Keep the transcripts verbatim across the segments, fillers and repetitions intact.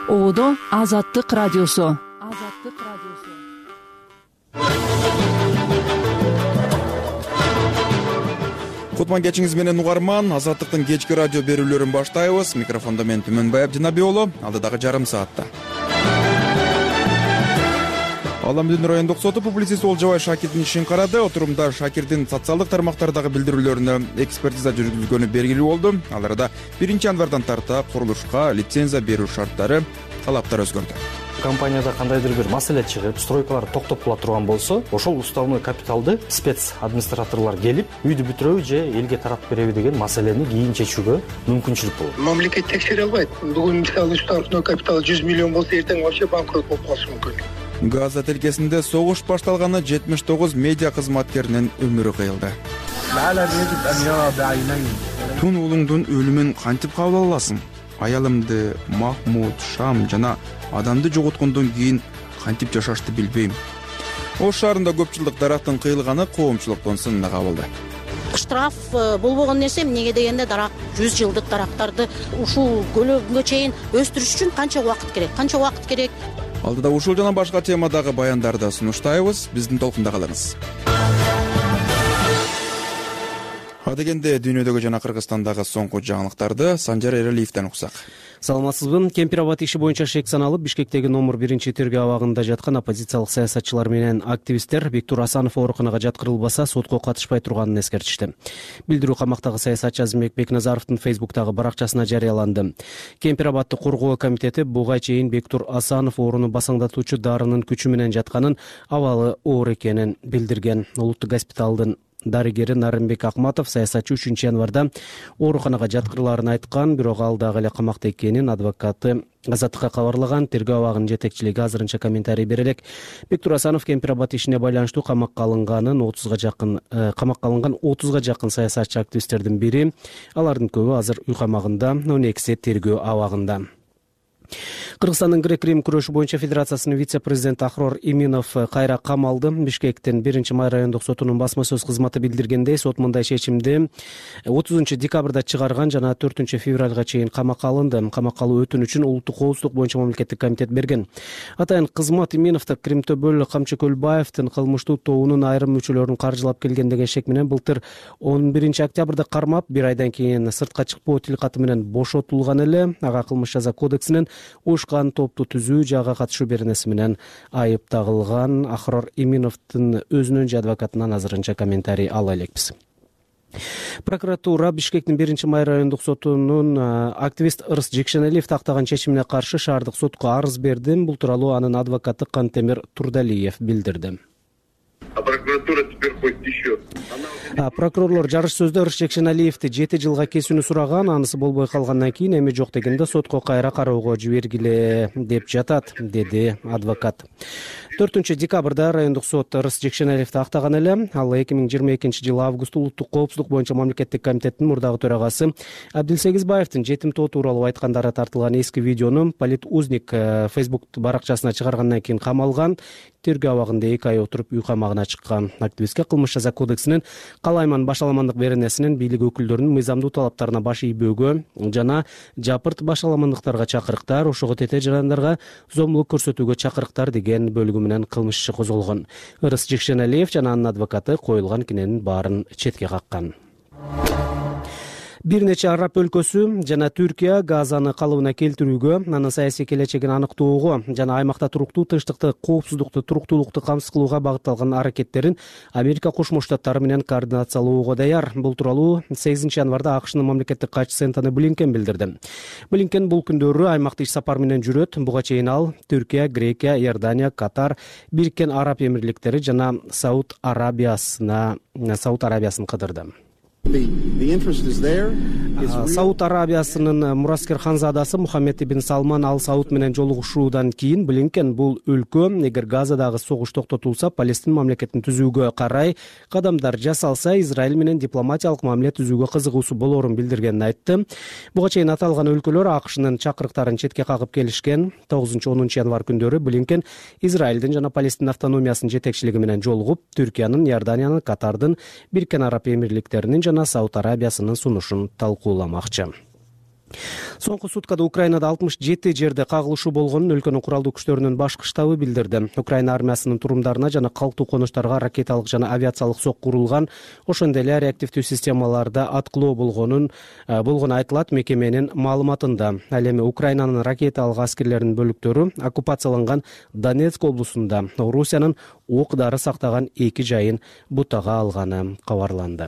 Оодо Азаттык радиосу. Азаттык радиосу. Кутман кечиңиз менен угарман. Азаттыктын кечки радио берүүлөрүн баштайбыз. Микрофондо мен Түмөнбай Абдинабий уулу. Алдыдагы жарым саатта Ала Элдин райондук соту публицист Олжобай Шакирдин ишин карады. Отурумда Шакирдин социалдык тармактардагы билдирүүлөрүнө экспертиза жүргүзүлгөнү белгилүү болду. Ал арада биринчи январдан тарта курулушка лицензия берүү шарттары, талаптар өзгөрдү. Компанияда кандайдыр бир маселе чыгып, стройкалар токтополо турган болсо, ошол уставной капиталды спец администраторлор келип, үйдү бүтүрөбү же элге таратып береби деген маселени кийин чечүүгө мүмкүнчүлүк болот. Мамлекет текшере албайт. Бүгүн мисалы уставной капитал жүз миллион болсо, эртең вообще банкрот болуп калышы мүмкүн. Газа тилкесинде согуш башталганы жетимиш тогуз медиа кызматкеринин өмүрү кыйылды. Тун уулуңдун өлүмүн кантип кабыл аласың? Аялымды, Махмуд, Шам жана адамды жоготкондон кийин кантип жашашты билбейм. Ош шаарында көп жылдык дарактын кыйылганы коомчулуктун сынына кабылды. Штраф болбогон нерсе эмнеге дегенде дарак жүз жылдык дарактарды ушул көлөгүнгө чейин өстүрүш үчүн канча убакыт керек? Канча убакыт керек? Алдыда ушул жана башка темадагы баяндарды сунуштайбыз. Биздин толкунда калыңыз. Адегенде дүйнөдөгү жана Кыргызстандагы соңку жаңылыктарды Санжар Эралиевден уксак. Саламатсызбы. Кемпир-Абад иши боюнча шек саналып, Бишкектеги номер биринчи тергөө абагында жаткан оппозициялык саясатчылар менен активисттер Бектур Асанов ооруканага жаткырылбаса сотко катышпай турганын эскертишти. Билдирүү камактагы саясатчы Азимбек Бекназаровдун Фейсбуктагы баракчасына жарыяланды. Кемпир-Абадты коргоо комитети буга чейин Бектур Асанов ооруну басаңдатуучу дарынын күчү менен жатканын, абалы оор экенин билдирген. Улуттук госпиталдын дарыгери Нарымбек Акматов саясатчы үчүнчү январда ооруканага жаткырыларын айткан, бирок ал дагы эле камакта экенин адвокаты Азаттыкка кабарлаган. Тергөө абагынын жетекчилиги азырынча комментарий бере элек. Бектур Асанов Кемпир-Абад ишине байланыштуу камакка алынганын отузга жакын камакка алынган отузга жакын саясатчы активисттердин бири. Алардын көбү азыр үй камагында, он экиси тергөө абагында. Кыргызстандын грек-рим күрөшү боюнча федерациясынын вице-президенти Ахрор Иминов кайра камалды. Бишкектин биринчи май райондук сотунун басма сөз кызматы билдиргендей, сот мындай чечимди отузунчу декабрда чыгарган жана төртүнчү февралга чейин камакка алынды. Камакка алуу өтүнүчүн улуттук коопсуздук боюнча мамлекеттик комитет берген. Атайын кызмат Иминовду Кримтөбөл Камчыкөлбаевдин кылмыштуу тобунун айрым мүчөлөрүн каржылап келген деген шек менен былтыр он биринчи октябрда кармап, бир айдан кийин сыртка чыкпоо тилкаты менен бошотулган эле. Ага кылмыш жаза кодексинин уюшкан топту түзүү жага катышуу беренеси менен айып тагылган. Ахрор Иминовдун өзүнүн же адвокатынан азырынча комментарий ала элекпиз. Прокуратура Бишкектин биринчи май райондук сотунун активист Ырыс Жекшеналиев тактаган чечимине каршы шаардык сотко арыз берди. Бул тууралуу анын адвокаты Кантемир Турдалиев билдирди. А прокуратура теперь хочет еще. Прокурорлор жарыш сөздө Ырыс Жекшеналиевди жети жылга кесүүнү сураган. Анысы болбой калгандан кийин эми жок дегенде сотко кайра кароого жибергиле деп жатат, деди адвокат. төртүнчү декабрда райондук сот Ырыс Жекшеналиевди актаган эле. Ал эки миң жыйырма экинчи жылы август улуттук коопсуздук боюнча мамлекеттик комитеттин мурдагы төрагасы Абдилсегизбаевдин жетим тоо тууралуу айткандары тартылган эски видеону Политузник Facebook баракчасына чыгаргандан кийин камалган. Тергөө абагында эки ай отуруп үй камагына чыккан. Активистке кылмыш жаза кодексинин калайман башаламандык беренесинин бийлик өкүлдөрүнүн мыйзамдуу талаптарына баш ийбөөгө жана жапырт башаламандыктарга чакырыктар, ошого тете жарандарга зомбулук көрсөтүүгө чакырыктар деген бөлүгү менен кылмыш иши козголгон. Ырыс Жекшеналиев жана анын адвокаты коюлган киненин баарын четке каккан. Бир нече араб өлкөсү жана Түркия Газаны калыбына келтирүүгө, анын саясий келечегин аныктоого жана аймакта туруктуу тынчтыкты, коопсуздукту, туруктуулукту камсыз кылууга багытталган аракеттерин Америка Кошмо Штаттары менен координациялоого даяр. Бул тууралуу сегизинчи январда АКШнын мамлекеттик катчысы Энтони Блинкен билдирди. Блинкен бул күндөрү аймакта иш сапар менен жүрөт. Буга чейин ал Түркия, Грекия, Иордания, Катар, Бириккен Араб Эмирликтери жана Сауд Арабиясына Сауд Арабиясын кыдырды. Сауд Арабиясынын мураскер ханзадасы Мухаммед ибн Салман ал Сауд менен жолугушуудан кийин Блинкен бул өлкө эгер Газадагы согуш токтотулса, Палестин мамлекетин түзүүгө карай кадамдар жасалса, Израиль менен дипломатиялык мамиле түзүүгө кызыгуусу болорун билдиргенин айтты. Буга чейин аталган өлкөлөр АКШнын чакырыктарын четке кагып келишкен. тогузунчу онунчу январ күндөрү Блинкен Израилдин жана Палестин автономиясынын жетекчилиги менен жолугуп, Түркиянын, Иорданиянын, Катардын, Бириккен Араб Эмирликтеринин жана Сауд Арабиясынын сунушун талкууламакчы. Соңку суткада Украинада алтымыш жети жерде кагылышуу болгонун өлкөнүн куралдуу күчтөрүнүн башкы штабы билдирди. Украина армиясынын турумдарына жана калктуу конуштарга ракеталык жана авиациялык сокку урулган, ошондой эле реактивдүү системаларда аткылоо болгонун болгону айтылат мекеменин маалыматында. Ал эми Украинанын ракеталык аскерлеринин бөлүктөрү оккупацияланган Донецк облусунда Орусиянын ок-дары сактаган эки жайын бутага алганы кабарланды.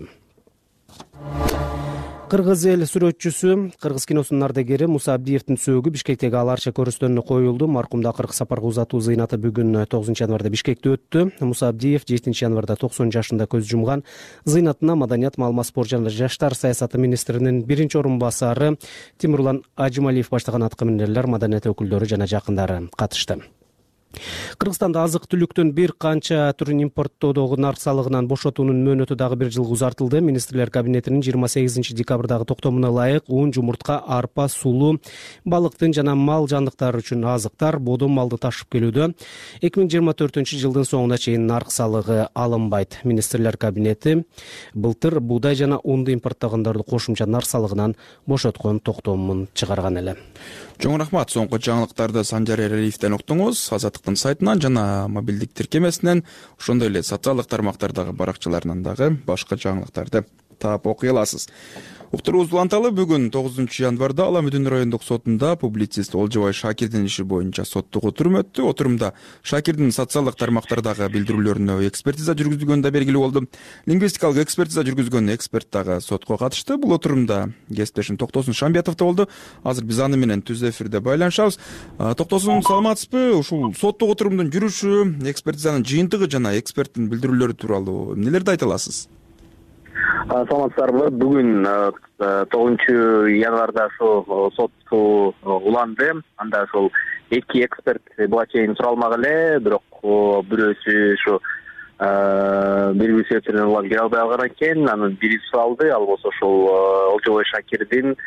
Кыргыз эл сүрөтчүсү, кыргыз киносунун ардагери Муса Абдиевдин сөөгү Бишкектеги Ал Арча көрүстөнүнө коюлду. Маркумду акыркы сапарга узатуу зыйнаты бүгүн тогузунчу январда Бишкекте өттү. Муса Абдиев жетинчи январда токсон жашында көз жумган. Зыйнатына Маданият, маалымат, спорт жана жаштар саясаты министринин биринчи орун басары Тимурлан Ажималиев баштаган аткаминерлер, маданият өкүлдөрү жана жакындары катышты. Кыргызстанда азык-түлүктүн бир канча түрүн импорттоодогу нарк салыгынан бошотуунун мөөнөтү дагы бир жылга узартылды. Министрлер кабинетинин жыйырма сегизинчи декабрдагы токтомуна ылайык ун, жумуртка, арпа, сулуу, балыктын жана мал жандыктары үчүн азыктар, бодом малды ташып келүүдө эки миң жыйырма төртүнчү жылдын соңуна чейин нарк салыгы алынбайт. Министрлер кабинети былтыр буудай жана унду импорттогондорду кошумча нарк салыгынан бошоткон токтомун чыгарган эле. Чоң рахмат. Соңку жаңылыктарды Санжар Эралиевден уктуңуз. Азаттыктын сайтынан жана мобилдик тиркемесинен, ошондой эле социалдык тармактардагы баракчаларынан дагы башка жаңылыктарды таап окуй аласыз. Уктуруубузду уланталы. Бүгүн тогузунчу январда Ала Мүдүн райондук сотунда публицист Олжобай Шакирдин иши боюнча соттук отурум өттү. Отурумда Шакирдин социалдык тармактардагы билдирүүлөрүнө экспертиза жүргүзүлгөнү да белгилүү болду. Лингвистикалык экспертиза жүргүзгөн эксперт дагы сотко катышты. Бул отурумда кесиптешим Токтосун Шамбетов да болду. Азыр биз аны менен түз эфирде байланышабыз. Токтосун, саламатсызбы? Ушул соттук отурумдун жүрүшү, экспертизанын жыйынтыгы жана эксперттин билдирүүлөрү тууралуу эмнелерди айта аласыз? Саламатсыздарбы? Бүгүн тогузунчу январда ошо сот уланды. Анда ошол эки эксперт буга чейин суралмак эле, бирок бирөөсү ушу белгилүү себептерден улам келе албай калган экен. Анын бири суралды, ал болсо ошол Олжобай Шакирдин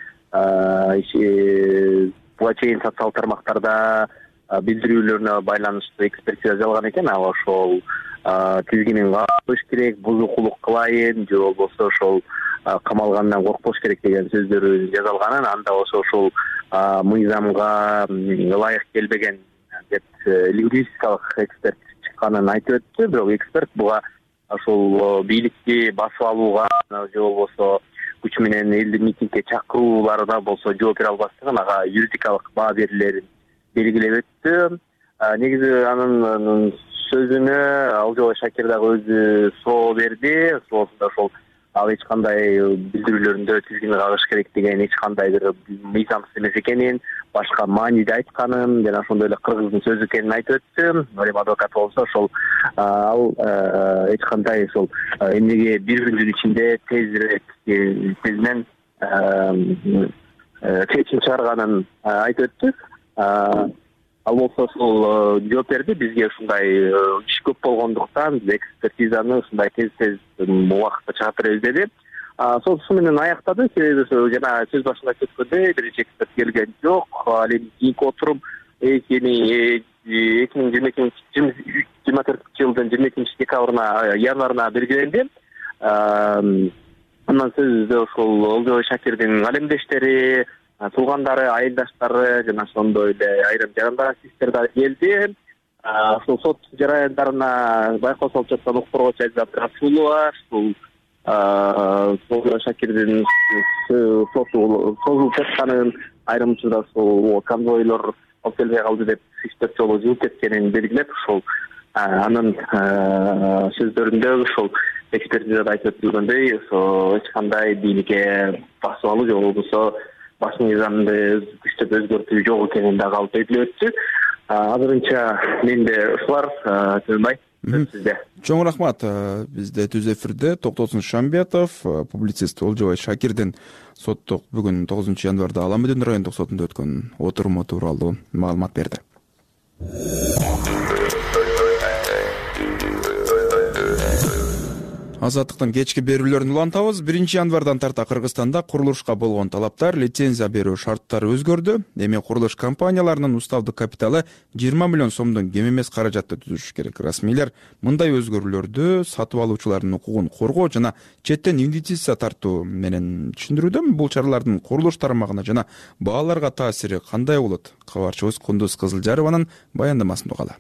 буга чейин социалдык тармактарда билдирүүлөрүнө байланыштуу экспертиза жалган экен. Ал ошол тизгинин кабыш керек, бузукулук кылайын же болбосо ошол камалгандан коркпош керек деген сөздөрү жазалганын, анда болсо ошол мыйзамга ылайык келбеген деп лингвистикалык эксперт чыкканын айтып өттү. Бирок эксперт буга ошол бийликти басып алууга же болбосо күч менен элди митингге чакырууларына болсо жооп бере албастыгын, ага юридикалык баа берилерин белгилеп өттү. Негизи анын сөзүнө Олжобай Шакир дагы өзү суроо берди. Суроосунда ошол ал эч кандай билдирүүлөрүндө тизгини кагыш керек деген эч кандай бир мыйзамсыз эмес экенин, башка мааниде айтканын жана ошондой эле кыргыздын сөзү экенин айтып өттү. Эми адвокат болсо ошол ал эч кандай ошол эмнеге бир күндүн ичинде тезирээк тезинен чечим чыгарганын айтып өттү. Ал болсо ошол жооп берди. Бизге ушундай иш көп болгондуктан экспертизаны ушундай тез-тез убакытта чыгарып беребиз деди. Сот ушу менен аяктады. Себеби жана сөз башында кеткөндөй биринчи эксперт келген жок. Ал эми кийинки отурум эки миң жыйырма төртүнчү жылдын жыйырма экинчи декабрына январына белгиленди. Андан сөзүбүздө ошол Олжобай Шакирдин алемдештери, туугандары, айылдаштары жана ошондой эле айрым жарандар активисттер дагы келди. Ошол сот жараяндарына байкоосу алып жаткан укук Айзат Абдрасулова, ушул Олжобай Шакирдин соту созулуп жатканын, айрым учурда ошол конвойлор алып келбей калды деп үч төрт жолу жылып кеткенин белгилеп, ошол анын сөздөрүндө ошол экспертизада айтып өтүлгөндөй, ошо эч кандай бийликке басып алуу же болбосо баш мыйзамды күчтөп өзгөртүү жок экенин дагы алып белгилеп өттү. Азырынча менде ушулар, Төлөнбай, сизде. Чоң рахмат. Бизде түз эфирде Токтосун Шамбетов, публицист Олжобай Шакирдин соттук бүгүн тогузунчу январда Ала Мүдүн райондук сотунда өткөн отуруму тууралуу маалымат берди. Азаттыктын кечки берүүлөрүн улантабыз. биринчи январдан тарта Кыргызстанда курулушка болгон талаптар, лицензия берүү шарттары өзгөрдү. Эми курулуш компанияларынын уставдык капиталы жыйырма миллион сомдон кем эмес каражатты түзүш керек. Расмийлер мындай өзгөрүүлөрдү сатып алуучулардын укугун коргоо жана четтен инвестиция тартуу менен түшүндүрүүдө. Бул чаралардын курулуш тармагына жана бааларга таасири кандай болот? Кабарчыбыз Кундуз Кызылжарованын баяндамасын угалы.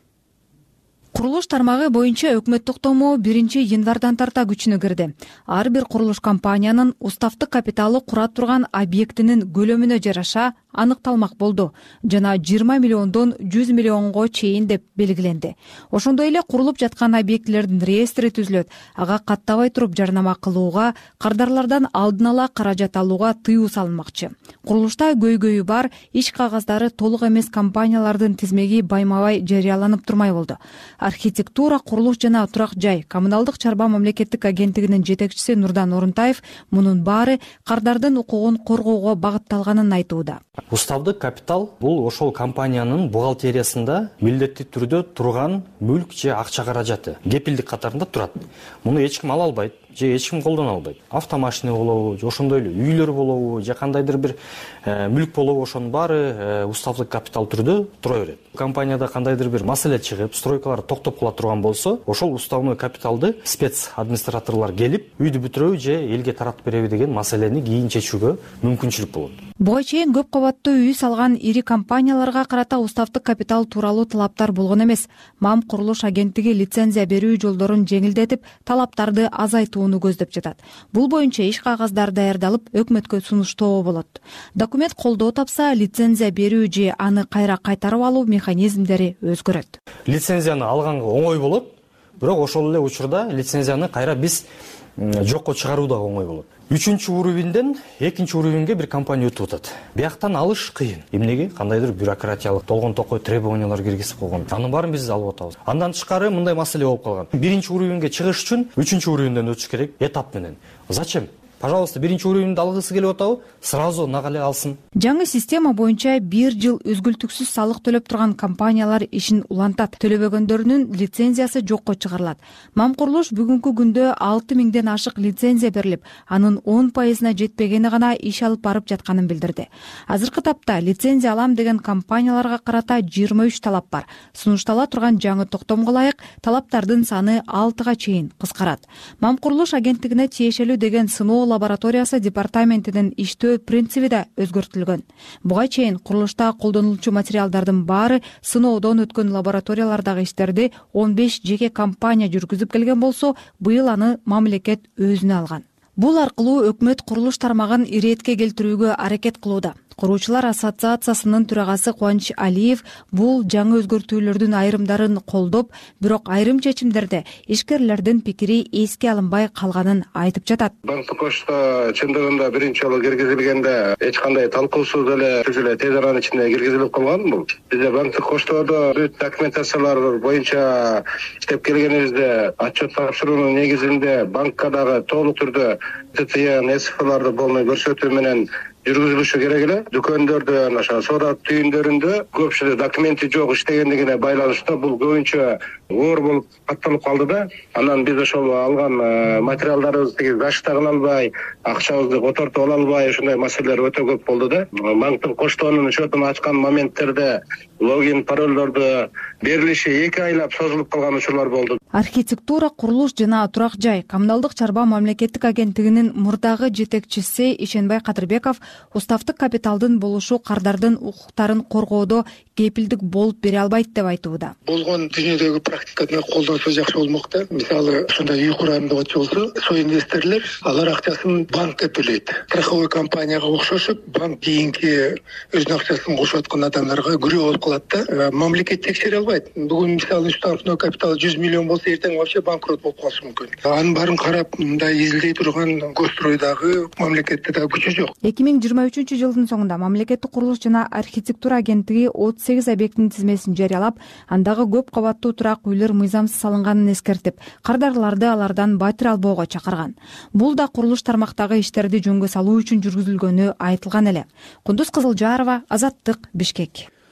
Курулуш тармагы боюнча өкмөт токтому биринчи январдан тарта күчүнө кирди. Ар бир курулуш компаниянын уставдык капиталы кура турган объектинин көлөмүнө жараша аныкталмак болду жана жыйырма миллиондон жүз миллионго чейин деп белгиленди. Ошондой эле курулуп жаткан объектилердин реестри түзүлөт. Ага каттабай туруп жарнама кылууга, кардарлардан алдын ала каражат алууга тыюу салынмакчы. Курулушта көйгөйү бар, иш кагаздары толук эмес компаниялардын тизмеги байма-бай жарыяланып турмай болду. Архитектура, курулуш жана турак жай коммуналдык чарба мамлекеттик агенттигинин жетекчиси Нурдан Орунтаев мунун баары кардардын укугун коргоого багытталганын айтууда. Уставдык капитал бул ошол компаниянын бухгалтериясында милдеттүү түрдө турган мүлк же акча каражаты кепилдик катарында турат. Муну эч ким ала албайт же эч ким колдоно албайт. Автомашина болобу, же ошондой эле үйлөр болобу, же кандайдыр бир мүлк болобу, ошонун баары уставдык капитал түрдө тура берет. Компанияда кандайдыр бир маселе чыгып, стройкалар токтоп кала турган болсо, ошол уставной капиталды спец администраторлор келип, үйдү бүтүрөбү же элге таратып береби деген маселени кийин чечүүгө мүмкүнчүлүк болот. Буга чейин көп кабаттуу үй салган ири компанияларга карата уставдык капитал тууралуу талаптар болгон эмес. МАМ курулуш агенттиги лицензия берүү жолдорун жеңилдетип, талаптарды азайтууну көздөп жатат. Бул боюнча иш кагаздары даярдалып, өкмөткө сунуштоо болот. Документ колдоо тапса, лицензия берүү же аны кайра кайтарып алуу механизмдери өзгөрөт. Лицензияны алганга оңой болот, бирок ошол эле учурда лицензияны кайра биз жокко чыгаруу да оңой болот. Үчүнчү уровенден экинчи уровенге бир компания өтүп атат. Бияктан алыш кыйын. Эмнеге? Кандайдыр бюрократиялык толгон токой требованиялар киргизип койгон. Анын баарын биз алып атабыз. Андан тышкары мындай маселе болуп калган. Биринчи уровенге чыгыш үчүн үчүнчү уровенден өтүш керек этап менен. Зачем? Пожалуйста, биринчи уровенди алгысы келип атабы? Сразу нага эле алсын. Жаңы система боюнча бир жыл үзгүлтүксүз салык төлөп турган компаниялар ишин улантат. Төлөбөгөндөрүнүн лицензиясы жокко чыгарылат. МАМ курулуш бүгүнкү күндө алты миңден ашык лицензия берилип, анын он пайызына жетпегени гана иш алып барып жатканын билдирди. Азыркы тапта лицензия алам деген компанияларга карата жыйырма үч талап бар. Сунуштала турган жаңы токтомго ылайык талаптардын саны алтыга чейин кыскарат. МАМ курулуш агенттигине тиешелүү деген сыноо лабораториясы департаментинин иштөө принциби да өзгөртүлгөн. Буга чейин курулушта колдонулчу материалдардын баары сыноодон өткөн лабораториялардагы иштерди он беш жеке компания жүргүзүп келген болсо, быйыл аны мамлекет өзүнө алган. Бул аркылуу өкмөт курулуш тармагын иретке келтирүүгө аракет кылууда. Куруучулар ассоциациясынын төрагасы Кубаныч Алиев бул жаңы өзгөртүүлөрдүн айрымдарын колдоп, бирок айрым чечимдерде ишкерлердин пикири эске алынбай калганын айтып жатат. Банктык кошто чындыгында биринчи жолу киргизилгенде эч кандай талкуусуз эле түз эле тез аранын ичинде киргизилип калган бул. Бизде банктык коштодо бүт документациялар боюнча иштеп келгенибизде отчет тапшыруунун негизинде банкка дагы толук түрдө ТЦ, НСФларды болмой көрсөтүү менен жүргүзүлүшү керек эле. Дүкөндөрдө, ошо соода түйүндөрүндө көпчүлүк документи жок иштегендигине байланыштуу бул көбүнчө оор болуп катталып калды да. Анан биз ошол алган материалдарыбызды гашта кыла албай, акчабызды котортуп ала албай, ушундай маселелер өтө көп болду да. Банктын коштоонун счетун ачкан моменттерде логин, паролдорду берилиши эки айлап созулуп калган учурлар болду. Архитектура, курулуш жана турак жай коммуналдык чарба мамлекеттик агенттигинин мурдагы жетекчиси Ишенбай Кадырбеков уставдык капиталдын болушу кардардын укуктарын коргоодо кепилдик болуп бере албайт деп айтууда. Болгон дүйнөдөгү практиканы колдонсо жакшы болмок да. Мисалы, ушундай үй курам деп болсо, со инвесторлор алар акчасын банкка төлөйт. Страховой компанияга окшошуп, банк кийинки өзүнүн акчасын кошуп аткан адамдарга күрөө болуп калат да. Мамлекет текшере албайт. Бүгүн мисалы уставной капитал жүз миллион болсо, эртең вообще банкрот болуп калышы мүмкүн. Анын баарын карап, мындай изилдей турган Госстройдагы мамлекетте да күчү жок. эки миң жыйырма үчүнчү жылдын соңунда мамлекеттик курулуш жана архитектура агенттиги отуз сегиз объекттин тизмесин жарыялап, андагы көп кабаттуу турак үйлөр мыйзамсыз салынганын эскертип, кардарларды алардан батир албоого чакырган. Бул да курулуш тармактагы иштерди жөнгө салуу үчүн жүргүзүлгөнү айтылган эле. Кундуз Кызылжарова, Азаттык, Бишкек.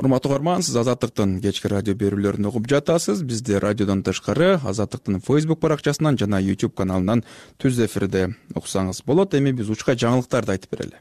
Урматтуу угарман, сиз Азаттыктын кечки радио берүүлөрүн угуп жатасыз. Бизди радиодон тышкары Азаттыктын Facebook баракчасынан жана YouTube каналынан түз эфирде уксаңыз болот. Эми биз учка жаңылыктарды айтып берели.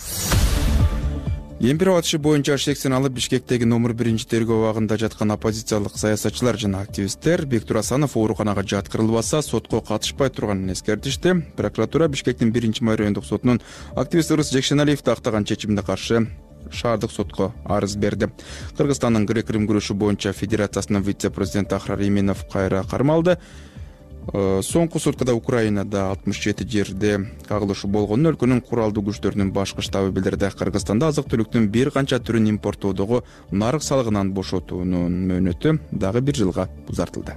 Кемпир абад иши боюнча шексин алып Бишкектеги номер биринчи тергөө абагында жаткан оппозициялык саясатчылар жана активисттер Бектур Асанов ооруканага жаткырылбаса сотко катышпай турганын эскертишти. Прокуратура Бишкектин биринчи май райондук сотунун активист Ырыс Жекшеналиевди актаган чечимине каршы шаардык сотко арыз берди. Кыргызстандын грек-рим күрөшү боюнча федерациясынын вице-президенти Ахрар Именов кайра кармалды. Соңку суткада Украинада алтымыш жети жерде кагылышы болгонун өлкөнүн куралдуу күчтөрүнүн башкы штабы билдирди. Кыргызстанда азык-түлүктүн бир канча түрүн импорттоодогу нарык салыгынан бошотуунун мөөнөтү дагы бир жылга узартылды.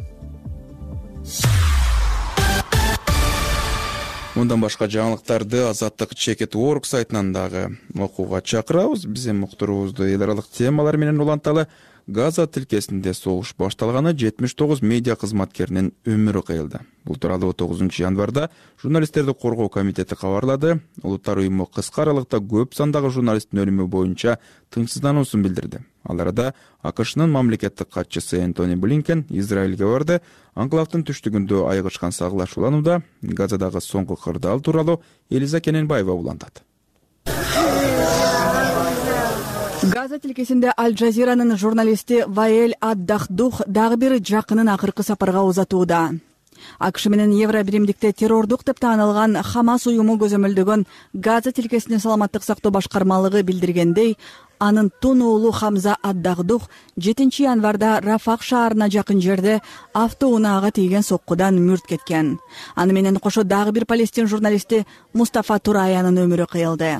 Мындан башка жаңылыктарды Азаттык чекет точка орг сайтынан дагы окууга чакырабыз. Биздин уктуруубузду эл аралык темалар менен уланталы. Газа тилкесинде согуш башталганы жетимиш тогуз медиа кызматкеринин өмүрү кыйылды. Бул тууралуу тогузунчу январда журналисттерди коргоо комитети кабарлады. Улуттар уюму кыска аралыкта көп сандагы журналисттин өлүмү боюнча тынчсыздануусун билдирди. Ал арада АКШнын мамлекеттик катчысы Энтони Блинкен Израилге барды. Анклавдын түштүгүндө айгышкан сагылашууланууда Газадагы соңку кырдаал тууралуу Элиза Кененбаева улантат. Газа тилкесинде Аль-Джазиранын журналисти Ваэль ад-Дахдух дагы бир жакынын акыркы сапарга узатууда. АКШ менен Евро биримдикте террордук деп таанылган Хамас уюму көзөмөлдөгөн Газа тилкесинин саламаттык сактоо башкармалыгы билдиргендей, анын тун уулу Хамза ад-Дахдух жетинчи январда Рафах шаарына жакын жерде автоунаага тийген соккудан мүрт кеткен. Аны менен кошо дагы бир палестин журналисти Мустафа Тураянын өмүрү кыйылды.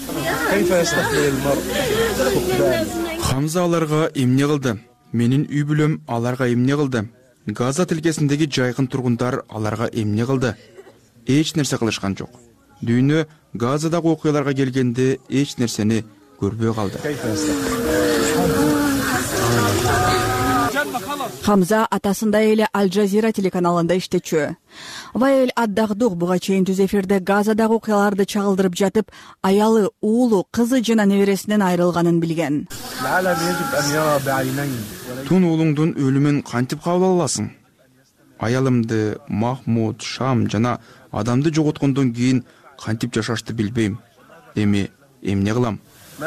Хамза аларга эмне кылды? Менин үй бүлөм аларга эмне кылды? Газа тилкесиндеги жайкын тургундар аларга эмне кылды? Эч нерсе кылышкан жок. Дүйнө Газадагы окуяларга келгенде эч нерсени көрбөй калды. Хамза атасындай эле Аль-Джазира телеканалында иштечү. Ваэль ад-Дахдух буга чейин түз эфирде Газадагы окуяларды чагылдырып жатып, аялы, уулу, кызы жана небересинен айрылганын билген. Тун уулуңдун өлүмүн кантип кабыл аласың? Аялымды, Махмуд, Шам жана адамды жоготкондон кийин кантип жашашты билбейм. Эми эмне кылам?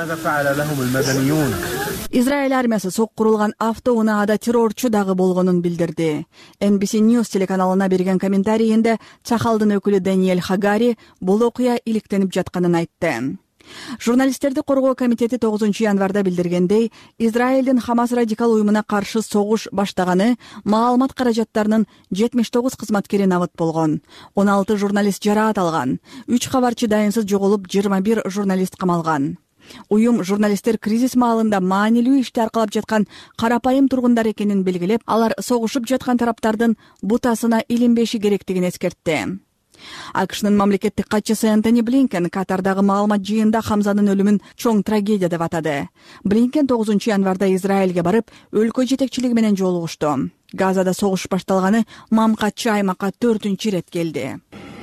Израиль армиясы соккурулган автоунаада террорчу дагы болгонун билдирди. Эн Би Си News телеканалына берген комментарийинде Цахалдын өкүлү Даниэль Хагари бул окуя иликтенип жатканын айтты. Журналисттерди коргоо комитети тогузунчу январда билдиргендей, Израилдин Хамас радикал уюмуна каршы согуш баштаганы маалымат каражаттарынын жетимиш тогуз кызматкери набыт болгон. он алты журналист жараат алган. үч кабарчы дайынсыз жоголуп, жыйырма бир журналист камалган. Уюм журналисттер кризис маалында маанилүү ишти аркалап жаткан карапайым тургундар экенин белгилеп, алар согушуп жаткан тараптардын бутасына илинбеши керектигин эскертти. АКШнын мамлекеттик катчысы Энтони Блинкен Катардагы маалымат жыйында Хамзанын өлүмүн чоң трагедия деп атады. Блинкен тогузунчу январда Израилге барып, өлкө жетекчилиги менен жолугушту. Газада согуш башталганы мамкатчы аймакка төртүнчү ирет келди.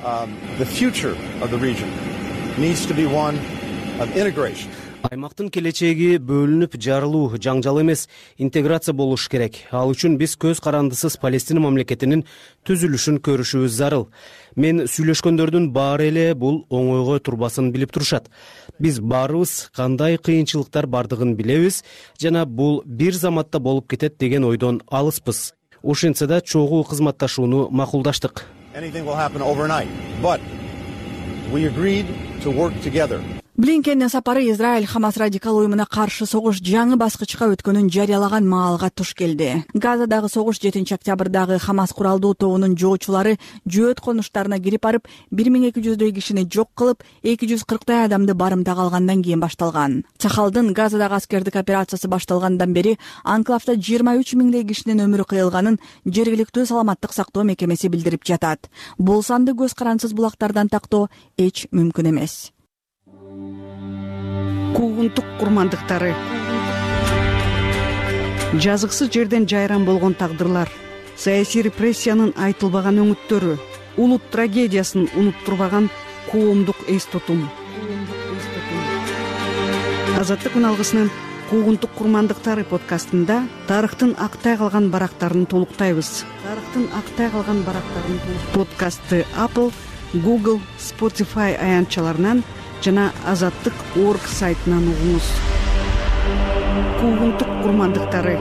Аймактын келечеги бөлүнүп жарылуу, жаңжал эмес, интеграция болуш керек. Ал үчүн биз көз карандысыз Палестина мамлекетинин түзүлүшүн көрүшүбүз зарыл. Мен сүйлөшкөндөрдүн баары эле бул оңойго турбасын билип турушат. Биз баарыбыз кандай кыйынчылыктар бардыгын билебиз жана бул бир заматта болуп кетет деген ойдон алыспыз. Ошентсе да чогуу кызматташууну макулдаштык. Блинкендин сапары Израиль Хамас радикал уюмуна каршы согуш жаңы баскычка өткөнүн жарыялаган маалга туш келди. Газадагы согуш жетинчи октябрдагы Хамас куралдуу тобунун жоочулары жөөт конуштарына кирип барып, бир миң эки жүздөй кишини жок кылып, эки жүз кырктай адамды барымтага алгандан кийин башталган. Цахалдын Газадагы аскердик операциясы башталгандан бери анклавда жыйырма үч миңдей кишинин өмүрү кыйылганын жергиликтүү саламаттык сактоо мекемеси билдирип жатат. Бул санды көз карансыз булактардан тактоо эч мүмкүн эмес. Куугунтук курмандыктары, жазыксыз жерден жайран болгон тагдырлар, саясий репрессиянын айтылбаган өңүттөрү, улут трагедиясын унуттурбаган коомдук эс тутум. Азаттык үналгысынын куугунтук курмандыктары подкастында тарыхтын актай калган барактарын толуктайбыз. Тарыхтын актай калган барактарын подкастты Apple, Google, Spotify аянтчаларынан жана азаттык точка орг сайтынан угуңуз. Куугунтук курмандыктары.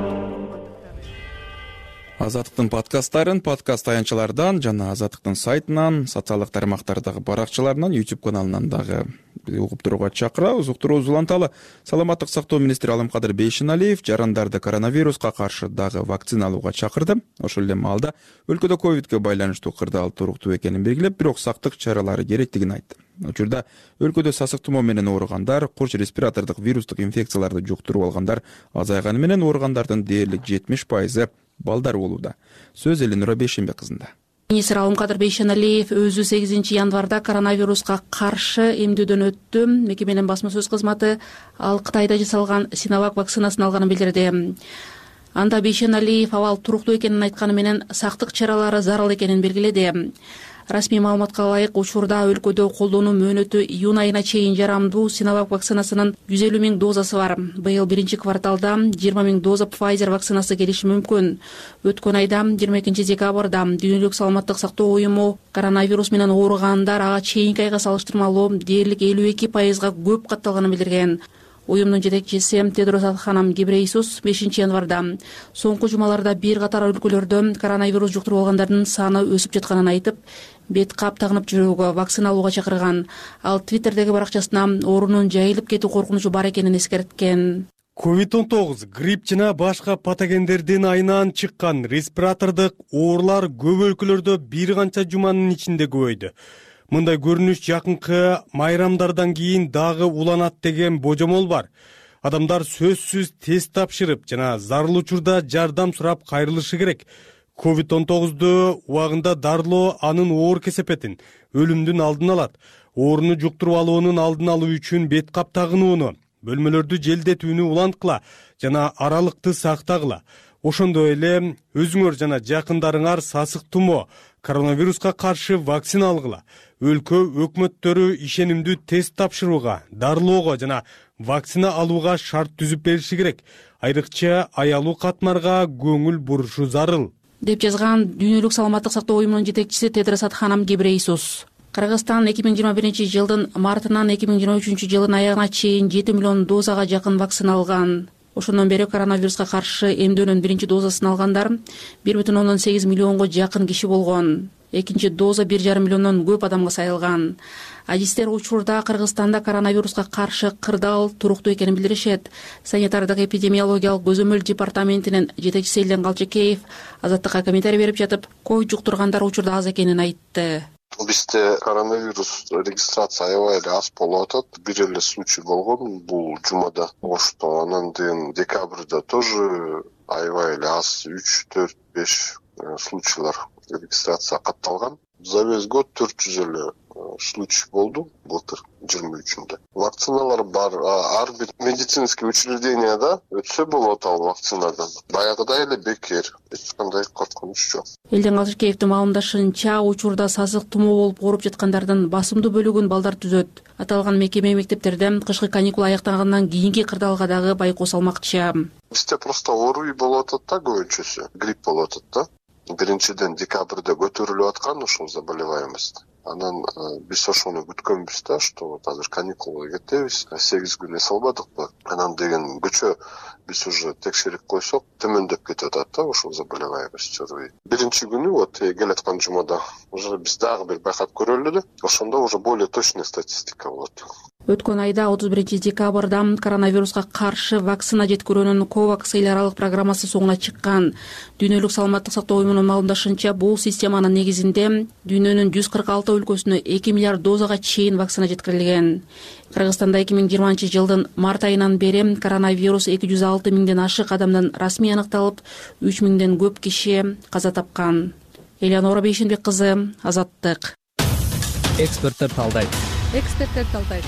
Азаттыктын подкасттарын подкаст аянтчалардан жана Азаттыктын сайтынан, социалдык тармактардагы баракчаларынан, YouTube каналынан дагы угуп турууга чакырабыз. Уктуруубуз уланталы. Саламаттык сактоо министри Алымкадыр Бейшеналиев жарандарды коронавируска каршы дагы вакцина алууга чакырды. Ошол эле маалда өлкөдө ковидке байланыштуу кырдаал туруктуу экенин белгилеп, бирок сактык чаралары керектигин айтты. Учурда өлкөдө сасык тумоо менен ооругандар, курч респиратордук вирустук инфекцияларды жуктуруп алгандар азайганы менен ооругандардын дээрлик жетимиш пайызы балдар болууда. Сөз Элинура Бейшенбек кызында. Министр Алымкадыр Бейшеналиев өзү сегизинчи январда коронавируска каршы эмдөөдөн өттү. Мекеменин басма сөз кызматы ал Кытайда жасалган Синовак вакцинасын алганын билдирди. Анда Бейшеналиев абал туруктуу экенин айтканы менен сактык чаралары зарыл экенин белгиледи. Расмий маалыматка ылайык, учурда өлкөдө колдонуу мөөнөтү июнь айына чейин жарамдуу Синовак вакцинасынын жүз элүү миң дозасы бар. Быйыл биринчи кварталда жыйырма миң доза Pfizer вакцинасы келиши мүмкүн. Өткөн айда жыйырма экинчи декабрда Дүйнөлүк саламаттык сактоо уюму коронавирус менен ооругандар ага чейинки айга салыштырмалуу дээрлик элүү эки пайызга көп катталганын билдирген. Уюмдун жетекчиси Тедрос Адханам Гебрейсус бешинчи январда соңку жумаларда бир катар өлкөлөрдө коронавирус жуктуруп алгандардын саны өсүп жатканын айтып, бет кап тагынып жүрүүгө, вакцина алууга чакырган. Ал Твиттердеги баракчасына оорунун жайылып кетүү коркунучу бар экенин эскерткен. ковид он тогуз, грипп жана башка патогендердин айынан чыккан респиратордук оорулар көп өлкөлөрдө бир канча жуманын ичинде көбөйдү. Мындай көрүнүш жакынкы майрамдардан кийин дагы уланат деген божомол бар. Адамдар сөзсүз тест тапшырып жана зарыл учурда жардам сурап кайрылышы керек. ковид он тогузду убагында дарылоо анын оор кесепетин, өлүмдүн алдын алат. Ооруну жуктуруп алуунун алдын алуу үчүн бет кап тагынууну, бөлмөлөрдү желдетүүнү уланткыла жана аралыкты сактагыла. Ошондой эле өзүңөр жана жакындарыңар сасык тумоо, коронавируска каршы вакцина алгыла. Өлкө өкмөттөрү ишенимдүү тест тапшырууга, дарылоого жана вакцина алууга шарт түзүп бериши керек. Айрыкча аялуу катмарга көңүл бурушу зарыл, деп жазган Дүйнөлүк саламаттык сактоо уюмунун жетекчиси Тедрос Адханам Гебрейсус. Кыргызстан эки миң жыйырма биринчи жылдын мартынан эки миң жыйырма үчүнчү жылдын аягына чейин жети миллион дозага жакын вакцина алган. Ошондон бери коронавируска каршы эмдөөнүн биринчи дозасын алгандар бир бүтүн ондон сегиз миллионго жакын киши болгон. Экинчи доза бир жарым миллиондон көп адамга сайылган. Адистер учурда Кыргызстанда коронавируска каршы кырдаал туруктуу экенин билдиришет. Санитардык эпидемиологиялык көзөмөл департаментинин жетекчиси Элден Калчыкеев Азаттыкка комментарий берип жатып, ковид жуктургандар учурда аз экенин айтты. Бизде коронавирус регистрация аябай эле аз болуп атат. Бир эле случай болгон бул жумада. Ошто анан кийин декабрда тоже аябай эле аз үч төрт беш случайлар регистрация катталган. За весь год төрт жүз эле случай болду былтыр жыйырма үчүндө. Вакциналар бар, ар бир медицинский учрежденияда өтсө болот ал вакцинадан. Баягыдай эле бекер, эч кандай коркунуч жок. Элден Калчыкеевдин маалымдашынча, учурда сасык тумоо болуп ооруп жаткандардын басымдуу бөлүгүн балдар түзөт. Аталган мекеме мектептерде кышкы каникула аяктагандан кийинки кырдаалга дагы байкоо салмакчы. Бизде просто ооруй болуп атат да, көбүнчөсү грипп болуп атат да. Биринчиден декабрда көтөрүлүп аткан ушул заболеваемость. Анан биз ошону күткөнбүз да, что вот азыр каникулга кетебиз, сегиз күн эс албадыкпы. Анан деген көчө биз уже текшерип койсок, төмөндөп кетип атат да ушул заболеваемость. Биринчи күнү вот келаткан жумада уже биз дагы бир байкап көрөлү эле. Ошондо уже более точный статистика болот. Өткөн айда отуз биринчи декабрда коронавируска каршы вакцина жеткирүүнүн ковакс эл аралык программасы соңуна чыккан. Дүйнөлүк саламаттык сактоо уюмунун маалымдашынча, бул системанын негизинде дүйнөнүн жүз кырк алты өлкөсүнө эки миллиард дозага чейин вакцина жеткирилген. Кыргызстанда эки миң жыйырманчы жылдын март айынан бери коронавирус эки жүз алты миңден ашык адамдан расмий аныкталып, үч миңден көп киши каза тапкан. Элинура Бейшенбек кызы, Азаттык. Эксперттер талдайт. Эксперттер талдайт.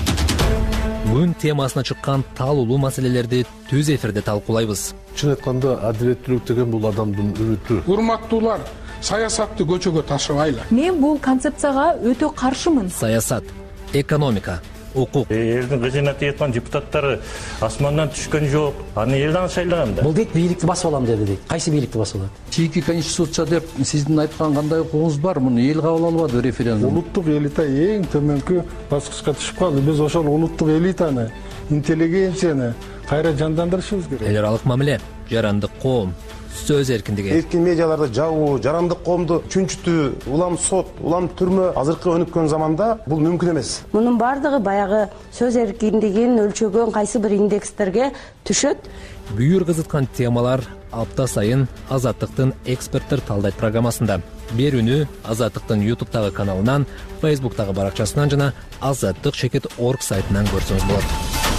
Күн темасына чыккан таалуулуу маселелерди түз эфирде талкуулайбыз. Чын айтканда, адилеттүүлүк деген бул адамдын үрүтү. Урматтуулар, саясатты көчөгө ташыбайлы. Мен бул концепцияга өтө каршымын. Саясат, экономика, укук. Элдин кыжына тийаткан депутаттары асмандан түшкөн жок. Аны элден шайлаган да. Бул дейт бийликти басып алам деди дейт. Кайсы бийликти басып алат? чийки конституция деп сиздин айткан кандай укугуңуз бар? Муну эл кабыл албады референдум. Улуттук элита эң төмөнкү баскычка түшүп калды. Биз ошол улуттук элитаны, интеллигенцияны кайра жандандырышыбыз керек. Эл аралык мамиле, жарандык коом, сөз эркиндиги. Эркин медиаларды жабуу, жарандык коомду чүнчүтүү, улам сот, улам түрмө азыркы өнүккөн заманда бул мүмкүн эмес. Мунун бардыгы баягы сөз эркиндигин өлчөгөн кайсы бир индекстерге түшөт. Бүйүр кызыткан темалар апта сайын Азаттыктын эксперттер талдайт программасында. Берүүнү Азаттыктын ютубтагы каналынан, фейсбуктагы баракчасынан жана азаттык чекит точка орг сайтынан көрсөңүз болот.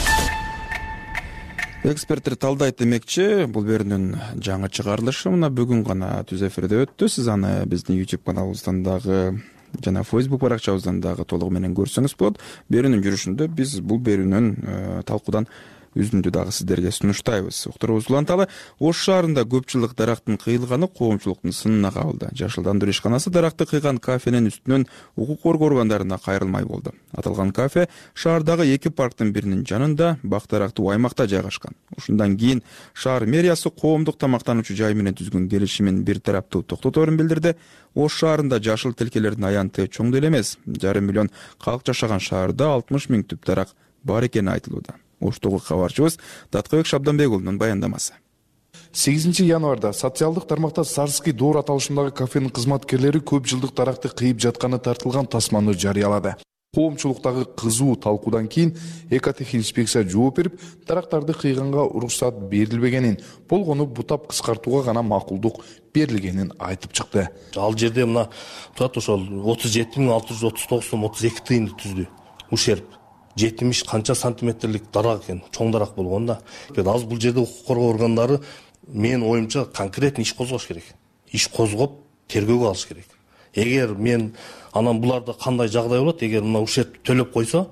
Эксперттер талдайт демекчи, бул берүүнүн жаңы чыгарылышы мына бүгүн гана түз эфирде өттү. Сиз аны биздин YouTube каналыбыздан дагы жана Facebook баракчабыздан дагы толугу менен көрсөңүз болот. Берүүнүн жүрүшүндө биз бул берүүнүн талкуудан үзүндү дагы сиздерге сунуштайбыз. Уктуруубузду уланталы. Ош шаарында көп жылдык дарактын кыйылганы коомчулуктун сынына кабылды. Жашылдандыруу ишканасы даракты кыйган кафенин үстүнөн укук коргоо органдарына кайрылмай болду. Аталган кафе шаардагы эки парктын биринин жанында бак дарактуу аймакта жайгашкан. Ушундан кийин шаар мэриясы коомдук тамактануучу жай менен түзгөн келишимин бир тараптуу токтоторун билдирди. Ош шаарында жашыл тилкелердин аянты чоң деле эмес. Жарым миллион калк жашаган шаарда алтымыш миң түп дарак бар экени айтылууда. Оштогу кабарчыбыз Даткыбек Шабданбек уулунун баяндамасы. сегизинчи январда социалдык тармакта Царский двор аталышындагы кафенин кызматкерлери көп жылдык даракты кыйып жатканы тартылган тасманы жарыялады. Коомчулуктагы кызуу талкуудан кийин экотехинспекция жооп берип, дарактарды кыйганга уруксат берилбегенин, болгону бутап кыскартууга гана макулдук берилгенин айтып чыкты. Ал жерде мына турат ошол отуз жети миң алты жүз отуз тогуз сом отуз эки тыйынды түздү. Ушерп жетимиш канча сантиметрлик дарак экен, чоң дарак болгон да. Азыр бул жерде укук коргоо органдары мен оюмча конкретный иш козгош керек. Иш козгоп, тергөөгө алыш керек. Эгер мен анан буларда кандай жагдай болот, эгер мына ушерпти төлөп койсо,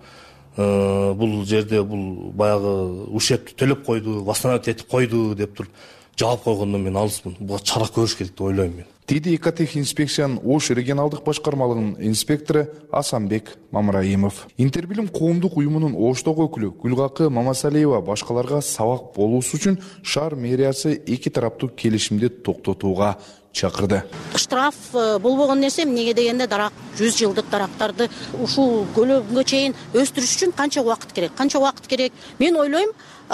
бул жерде бул баягы ушерпти төлөп койду, восстановить этип койду деп туруп жаап койгондон мен алыспын. Буга чара көрүш керек деп ойлойм мен. Деди экотехинспекциянын Ош регионалдык башкармалыгынын инспектору Асанбек Мамраимов. Интербилим коомдук уюмунун Оштогу өкүлү Гүлгакы Мамасалиева башкаларга сабак болуусу үчүн шаар мэриясы эки тараптуу келишимди токтотууга чакырды. Штраф болбогон нерсе эмнеге дегенде дарак жүз жылдык дарактарды ушул көлөгүнгө чейин өстүрүш үчүн канча убакыт керек? Канча убакыт керек? Мен ойлойм,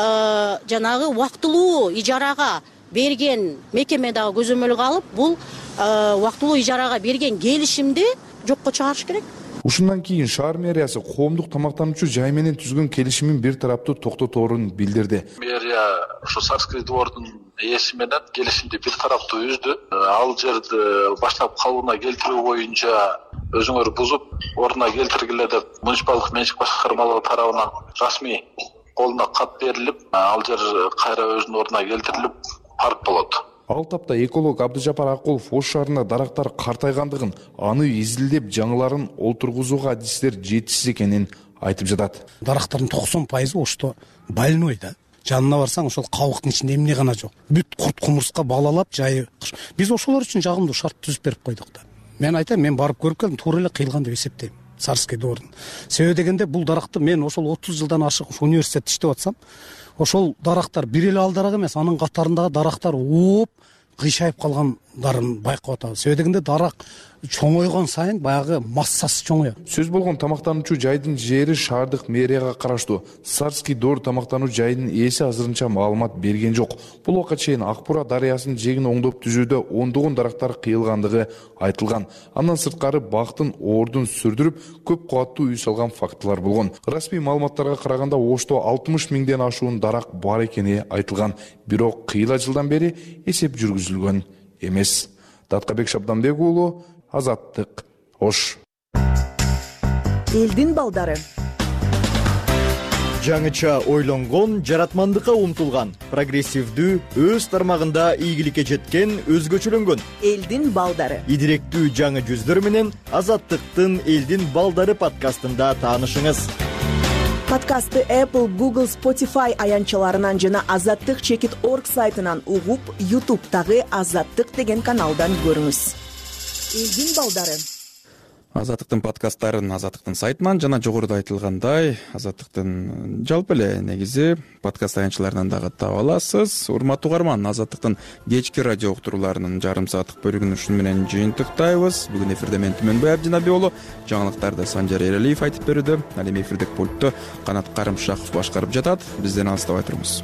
жанагы убактылуу ижарага берген мекеме дагы көзөмөлгө алып, бул убактылуу ижарага берген келишимди жокко чыгарыш керек. Ушундан кийин шаар мэриясы коомдук тамактануучу жай менен түзгөн келишимин бир тараптуу токтоторун билдирди. Мэрия ушу Царский двордун ээси менен келишимди бир тараптуу үздү. Ал жерди баштап калыбына келтирүү боюнча өзүңөр бузуп, ордуна келтиргиле деп муниципалдык менчик башкармалыгы тарабынан расмий колуна кат берилип, ал жер кайра өзүнүн ордуна келтирилип парк болот. Ал тапта эколог Абдыжапар Акулов Ош шаарында дарактар картайгандыгын, аны изилдеп жаңыларын олтургузууга адистер жетишсиз экенин айтып жатат. Дарактардын токсон пайызы Ошто больной да. Жанына барсаң, ошол кабыктын ичинде эмне гана жок. Бүт курт кумурска балалап жайы. Биз ошолор үчүн жагымдуу шарт түзүп берип койдук да. Мен айтайм, мен барып көрүп келдим, туура эле кыйылган деп эсептейм. Царский двордун. Себеби дегенде бул даракты мен ошол отуз жылдан ашык университетте иштеп атсам, ошол дарактар бир эле ал дарак эмес, анын катарындагы дарактар ооп кыйшайып калгандарын байкап атабыз. Себеби дегенде дарак чоңойгон сайын баягы массасы чоңоет. Сөз болгон тамактануучу жайдын жери шаардык мэрияга караштуу. Царский двор тамактануу жайдын ээси азырынча маалымат берген жок. Бул убакка чейин Акбура дарыясынын жегин оңдоп түзүүдө ондогон дарактар кыйылгандыгы айтылган. Андан сырткары бактын ордун сүрдүрүп, көп кубаттуу үй салган фактылар болгон. Расмий маалыматтарга караганда Ошто алтымыш миңден ашуун дарак бар экени айтылган. Бирок кыйла жылдан бери эсеп жүргүзүлгөн эмес. Даткыбек Шабданбек уулу, Азаттык, Ош. Элдин балдары. Жаңыча ойлонгон, жаратмандыкка умтулган, прогрессивдүү, өз тармагында ийгиликке жеткен, өзгөчөлөнгөн. Элдин балдары. Идиректүү жаңы жүздөр менен Азаттыктын Элдин балдары подкастында таанышыңыз. Подкастты Apple, Google, Spotify аянчаларынан жана азаттык чекит точка орг сайтынан угуп, YouTube'тагы Азаттык деген каналдан көрүңүз. Элдин балдары. Азаттыктын подкасттарын Азаттыктын сайтынан жана жогоруда айтылгандай Азаттыктын жалпы эле негизи подкаст аянтчыларынан дагы таба аласыз. Урматтуу угарман, Азаттыктын кечки радио уктурууларынын жарым сааттык бөлүгүн ушуну менен жыйынтыктайбыз. Бүгүн эфирде мен Түмөнбай Абдинаби уулу, жаңылыктарды Санжар Эралиев айтып берүүдө. Ал эми эфирдик пультту Канат Карымшаков башкарып жатат. Бизден алыстабай туруңуз.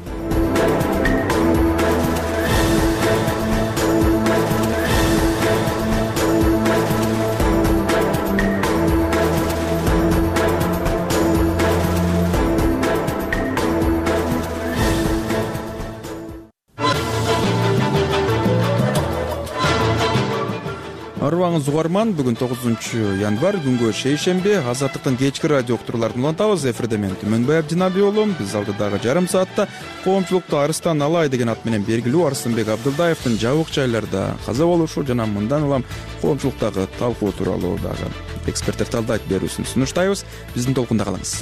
Арыбаңыз угарман, бүгүн тогузунчу январь, күнгө шейшемби. Азаттыктын кечки радио уктурууларын улантабыз. Эфирде мен Түмөнбай Абдинаби уулу. Биз алдыдагы жарым саатта коомчулукта Арыстан Алай деген ат менен белгилүү Арсынбек Абдылдаевдин жабык жайларда каза болушу жана мындан улам коомчулуктагы талкуу тууралуу дагы эксперттер талдайт берүүсүн сунуштайбыз. Биздин толкунда калыңыз.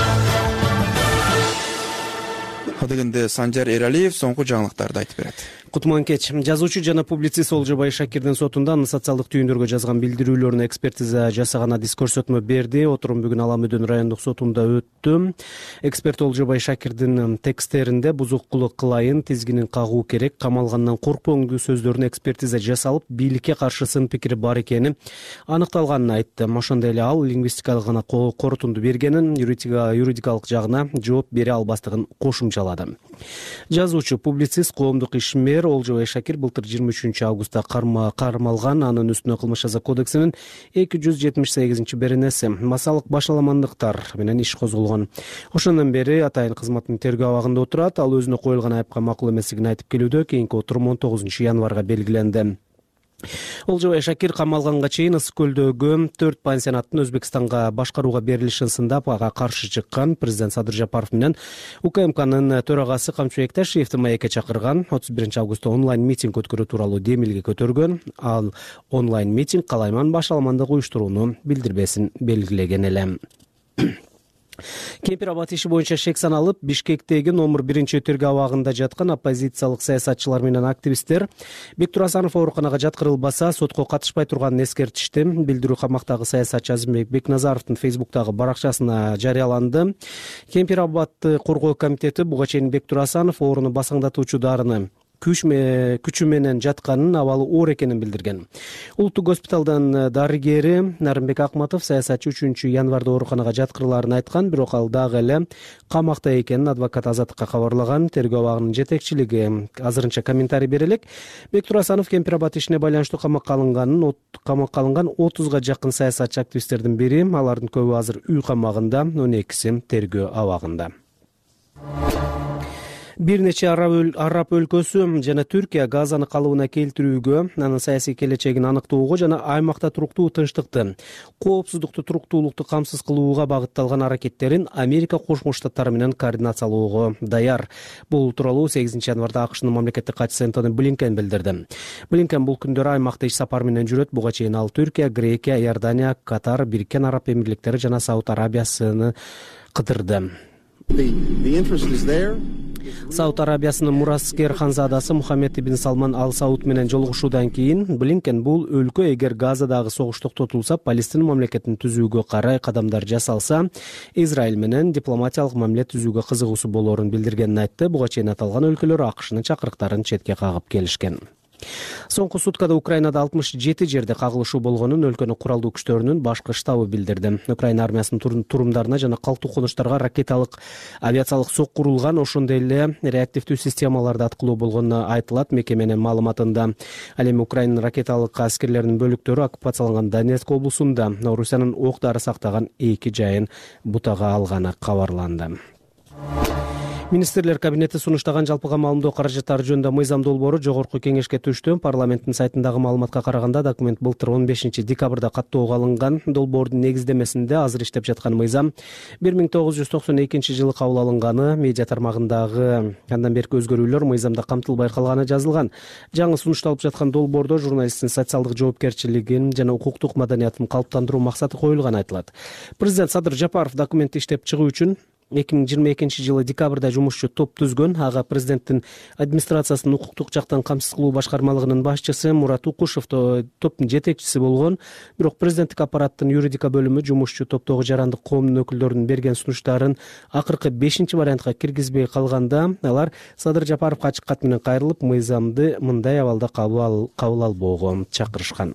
Адегенде Санжар Эралиев соңку жаңылыктарды айтып берет. Кутман кеч. Жазуучу жана публицист Олжобай Шакирдин сотунда аны социалдык түйүндөргө жазган билдирүүлөрүнө экспертиза жасаган адис көрсөтмө берди. Отурум бүгүн Ала Мөдөн райондук сотунда өттү. Эксперт Олжобай Шакирдин тексттеринде бузукулук кылайын, тизгинин кагуу керек, камалгандан коркпоңдуу сөздөрүнө экспертиза жасалып, бийликке каршы сын пикири бар экени аныкталганын айтты. Ошондой эле ал лингвистикалык гана корутунду бергенин, юридикалык жагына жооп бере албастыгын кошумчалады. Жазуучу, публицист, коомдук ишмер Олжобай Шакир былтыр жыйырма үчүнчү августта кармалган. Анын үстүнө кылмыш жаза кодексинин эки жүз жетимиш сегизинчи беренеси массалык башаламандыктар менен иш козголгон. Ошондон бери атайын кызматтын тергөө абагында отурат. Ал өзүнө коюлган айыпка макул эместигин айтып келүүдө. Кийинки отурум он тогузунчу январга белгиленди. Олжобай Шакир камалганга чейин Ысык көлдөгү төрт пансионаттын Өзбекстанга башкарууга берилишин сындап, ага каршы чыккан. Президент Садыр Жапаров менен УКМКнын төрагасы Камчыбек Ташиевди маекке чакырган. отуз биринчи августта онлайн митинг өткөрүү тууралуу демилге көтөргөн. Ал онлайн митинг калайман башаламандык уюштурууну билдирбесин белгилеген эле. Кемпир Абад иши боюнча шек саналып, Бишкектеги номер биринчи тергөө абагында жаткан оппозициялык саясатчылар менен активисттер Бектур Асанов ооруканага жаткырылбаса сотко катышпай турганын эскертишти. Билдирүү камактагы саясатчы Азимбек Бекназаровдун Фейсбуктагы баракчасына жарыяланды. Кемпир Абадты коргоо комитети буга чейин Бектур Асанов ооруну басаңдатуучу дарыны күчү менен жатканын, абалы оор экенин билдирген. Улуттук госпиталдын дарыгери Нарымбек Акматов саясатчы үчүнчү январда ооруканага жаткырылаарын айткан, бирок ал дагы эле камакта экенин адвокат Азаттыкка кабарлаган. Тергөө абагынын жетекчилиги азырынча комментарий бере элек. Бектур Асанов Кемпир Абад ишине байланыштуу камакка алынганын, камакка алынган отузга жакын саясатчы активисттердин бири. Алардын көбү азыр үй камагында, он экиси тергөө абагында. Бир нече араб өлкөсү жана Түркия Газаны калыбына келтирүүгө, анын саясий келечегин аныктоого жана аймакта туруктуу тынчтыкты, коопсуздукту, туруктуулукту камсыз кылууга багытталган аракеттерин Америка Кошмо Штаттары менен координациялоого даяр. Бул тууралуу сегизинчи январда АКШнын мамлекеттик катчысы Энтони Блинкен билдирди. Блинкен бул күндөрү аймакта иш сапар менен жүрөт. Буга чейин ал Түркия, Грекия, Иордания, Катар, Бириккен Араб Эмирликтери жана Сауд Арабиясыны кыдырды. Сауд Арабиясынын мураскер ханзадасы Мухаммед ибн Салман Ал Сауд менен жолугушуудан кийин Блинкен бул өлкө эгер Газадагы согуш токтотулса, Палестина мамлекетин түзүүгө карай кадамдар жасалса, Израиль менен дипломатиялык мамиле түзүүгө кызыгуусу болоорун билдиргенин айтты. Буга чейин аталган өлкөлөр АКШнын чакырыктарын четке кагып келишкен. Соңку суткада Украинада алтымыш жети жерде кагылышуу болгонун өлкөнүн куралдуу күчтөрүнүн башкы штабы билдирди. Украина армиясынын турумдарына жана калктуу конуштарга ракеталык, авиациялык сок курулган, ошондой эле реактивдүү системаларды аткылуу болгону айтылат мекеменин маалыматында. Ал эми Украинанын ракеталык аскерлеринин бөлүктөрү оккупацияланган Донецк облусунда Орусиянын ок дары сактаган эки жайын бутага алганы кабарланды. Министрлер кабинети сунуштаган жалпыга маалымдоо каражаттары жөнүндө мыйзам долбоору жогорку кеңешке түштү. Парламенттин сайтындагы маалыматка караганда документ былтыр он бешинчи декабрда каттоого алынган. Долбоордун негиздемесинде азыр иштеп жаткан мыйзам бир миң тогуз жүз токсон экинчи жылы кабыл алынганы, медиа тармагындагы андан берки өзгөрүүлөр мыйзамда камтылбай калганы жазылган. Жаңы сунушталып жаткан долбоордо журналисттин социалдык жоопкерчилигин жана укуктук маданиятын калыптандыруу максаты коюлганы айтылат. Президент Садыр Жапаров документти иштеп чыгуу үчүн эки миң жыйырма экинчи жылы декабрда жумушчу топ түзгөн. Ага президенттин администрациясынын укуктук жактан камсыз кылуу башкармалыгынын башчысы Мурат Укушев топтун жетекчиси болгон. Бирок президенттик аппараттын юридика бөлүмү жумушчу топтогу жарандык коомдун өкүлдөрүнүн берген сунуштарын акыркы бешинчи вариантка киргизбей калганда, алар Садыр Жапаровго ачык кат менен кайрылып, мыйзамды мындай абалда кабыл албоого чакырышкан.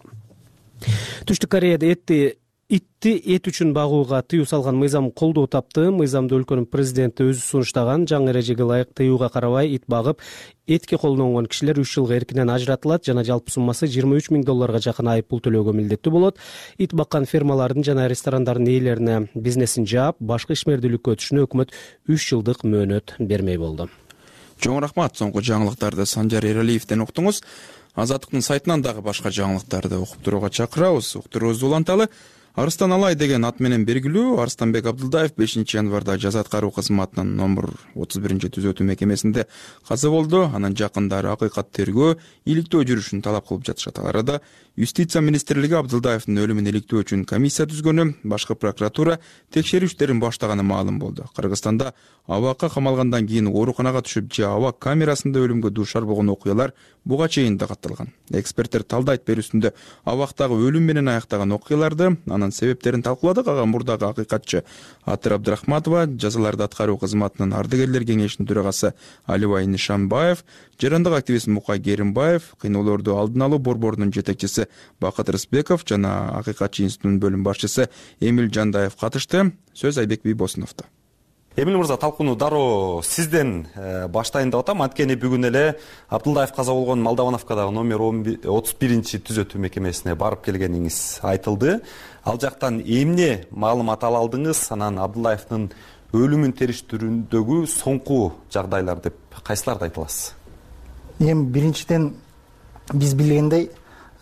Түштүк Кореяда этти итти эт үчүн багууга тыюу салган мыйзам колдоо тапты. Мыйзамды өлкөнүн президенти өзү сунуштаган. Жаңы эрежеге ылайык тыюуга карабай ит багып, этке колдонгон кишилер үч жылга эркинен ажыратылат жана жалпы суммасы жыйырма үч миң долларга жакын айып пул төлөөгө милдеттүү болот. Ит баккан фермалардын жана ресторандардын ээлерине бизнесин жаап, башка ишмердүүлүккө өтүшүнө өкмөт үч жылдык мөөнөт бермей болду. Чоң рахмат. Соңку жаңылыктарды Санжар Эралиевден уктуңуз. Азаттыктын сайтынан дагы башка жаңылыктарды окуп турууга чакырабыз. Уктуруубузду уланталы. Арыстан Алай деген ат менен белгилүү Арыстанбек Абдылдаев бешинчи январда жаза аткаруу кызматынын номер отуз биринчи түзөтүү мекемесинде каза болду. Анын жакындары акыйкат тергөө, иликтөө жүрүшүн талап кылып жатышат. Ал арада Юстиция министрлиги Абдылдаевдин өлүмүн иликтөө үчүн комиссия түзгөнү, башкы прокуратура текшерүү иштерин баштаганы маалым болду. Кыргызстанда абакка камалгандан кийин ооруканага түшүп же абак камерасында өлүмгө дуушар болгон окуялар буга чейин да катталган. Эксперттер талдайт берүүсүндө абактагы өлүм менен аяктаган окуяларды, анын себептерин талкууладык. Ага мурдагы акыйкатчы Атыр Абдрахматова, жазаларды аткаруу кызматынын ардагерлер кеңешинин төрагасы Алибай Нишанбаев, жарандык активист Мукай Керимбаев, кыйноолорду алдын алуу борборунун жетекчиси Бакыт Рысбеков жана акыйкатчы институтунун бөлүм башчысы Эмил Жандаев катышты. Сөз Айбек Бийбосуновдо. Эмил мырза, талкууну дароо сизден баштайын деп атам. Анткени бүгүн эле Абдылдаев каза болгон Молдовановкадагы номер отуз биринчи түзөтүү мекемесине барып келгениңиз айтылды. Ал жактан эмне маалымат ала алдыңыз? Анан Абдылдаевдин өлүмүн териштирүүндөгү соңку жагдайлар деп кайсыларды айта аласыз? Эми биринчиден биз билгендей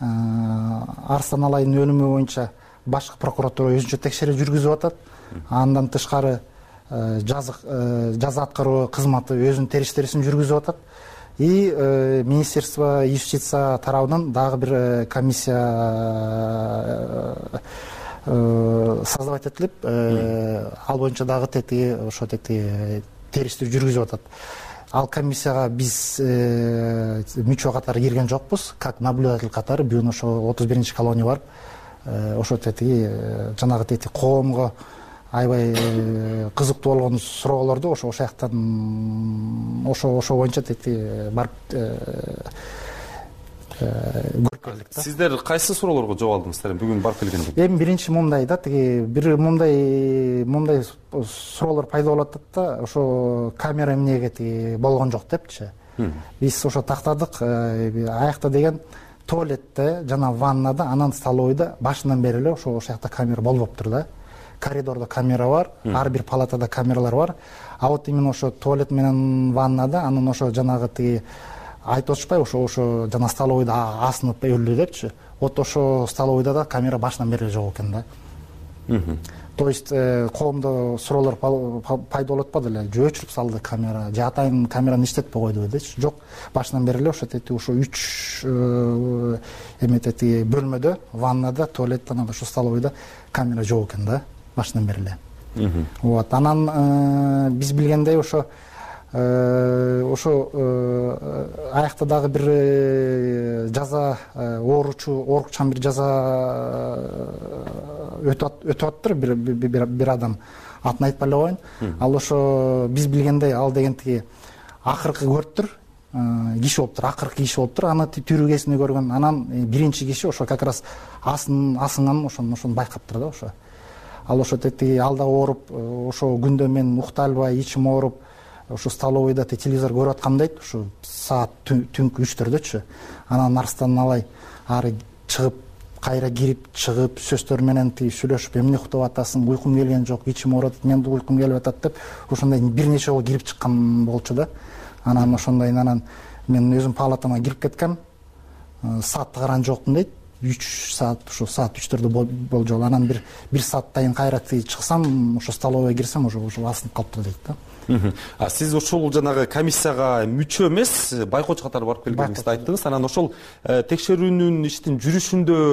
Арыстан Алайдын өлүмү боюнча башкы прокуратура өзүнчө текшерүү жүргүзүп атат. Андан тышкары жаза аткаруу кызматы өзүнүн териштирүүсүн жүргүзүп атат. И Министерство юстиция тарабынан дагы бир комиссия создавать этилип, ал боюнча дагы тетиги ошо тетиги териштирүү жүргүзүп атат. Ал комиссияга биз мүчө катары кирген жокпуз, как наблюдатель катары. Бүгүн ошо отуз биринчи колония барып, ошо тетиги жанагы тетиги коомго аябай кызыктуу болгон суроолорду ошо ошол жактан ошо ошо боюнча тетиги барып көрүп келдик да. Сиздер кайсы суроолорго жооп алдыңыздар бүгүн барып келгенде? Эми биринчи мындай да, тиги бир мындай мындай суроолор пайда болуп атат да, ошо камера эмнеге тиги болгон жок депчи. Биз ошо тактадык, аякта деген туалетте жана ваннада, анан столовойдо башынан бери эле ошо ошол жакта камера болбоптур да. Коридордо камера бар, ар бир палатада камералар бар. А вот именно ошо туалет менен ваннада, анан ошо жанагы тиги айтып отушпайбы, ошо ошо жана столовойдо асынып өлдү депчи. Вот ошо столовойдо да камера башынан бери жок экен да. То есть коомдо суроолор пайда болуп атпады эле. Же өчүрүп салды камера, же атайын камераны иштетпей койду депчи. Жок, башынан бери эле ошо тети ошо үч эметети бөлмөдө, ваннада, туалетте, анан ошо столовойдо камера жок экен да. Башынан бери эле. Вот, анан биз билгендей ошо ошо аякта дагы бир жаза ооручу, оорукчан бир жаза өтүп аттыр бир бир адам. Атын айтпай эле коеюн. Ал ошо биз билгендей ал деген тиги акыркы көрүптүр. Киши болуптур, акыркы киши болуптур. Аны түрүгесине көргөн. Анан биринчи киши ошо как раз асын асынган ошону ошону байкаптыр да ошо. Ал ошо тетиги алда ооруп, ошо күндө мен укта албай, ичим ооруп, ошо столовойдо телевизор көрүп аткам дейт, ошо саат түнкү үчтөрдөчү. Анан Арыстан Алай ары чыгып, кайра кирип, чыгып, сөздөр менен тиги сүйлөшүп, эмне уктап атасың, уйкум келген жок, ичим ооруп, мен да уйкум келип атат деп, ошондой бир нече жолу кирип чыккан болчу да. Анан ошондой анан мен өзүм палатама кирип кеткем. Саатты караган жокмун дейт. үч саат, ошо саат үчтөрдө болжол. Анан бир бир сааттан кайра чыксам, ошо столовойго кирсем, ошо ошо асынып калыптыр дейт да. А сиз ошол жанагы комиссияга мүчө эмес, байкоочу катары барып келгениңизди айттыңыз. Анан ошол текшерүүнүн иштин жүрүшүндө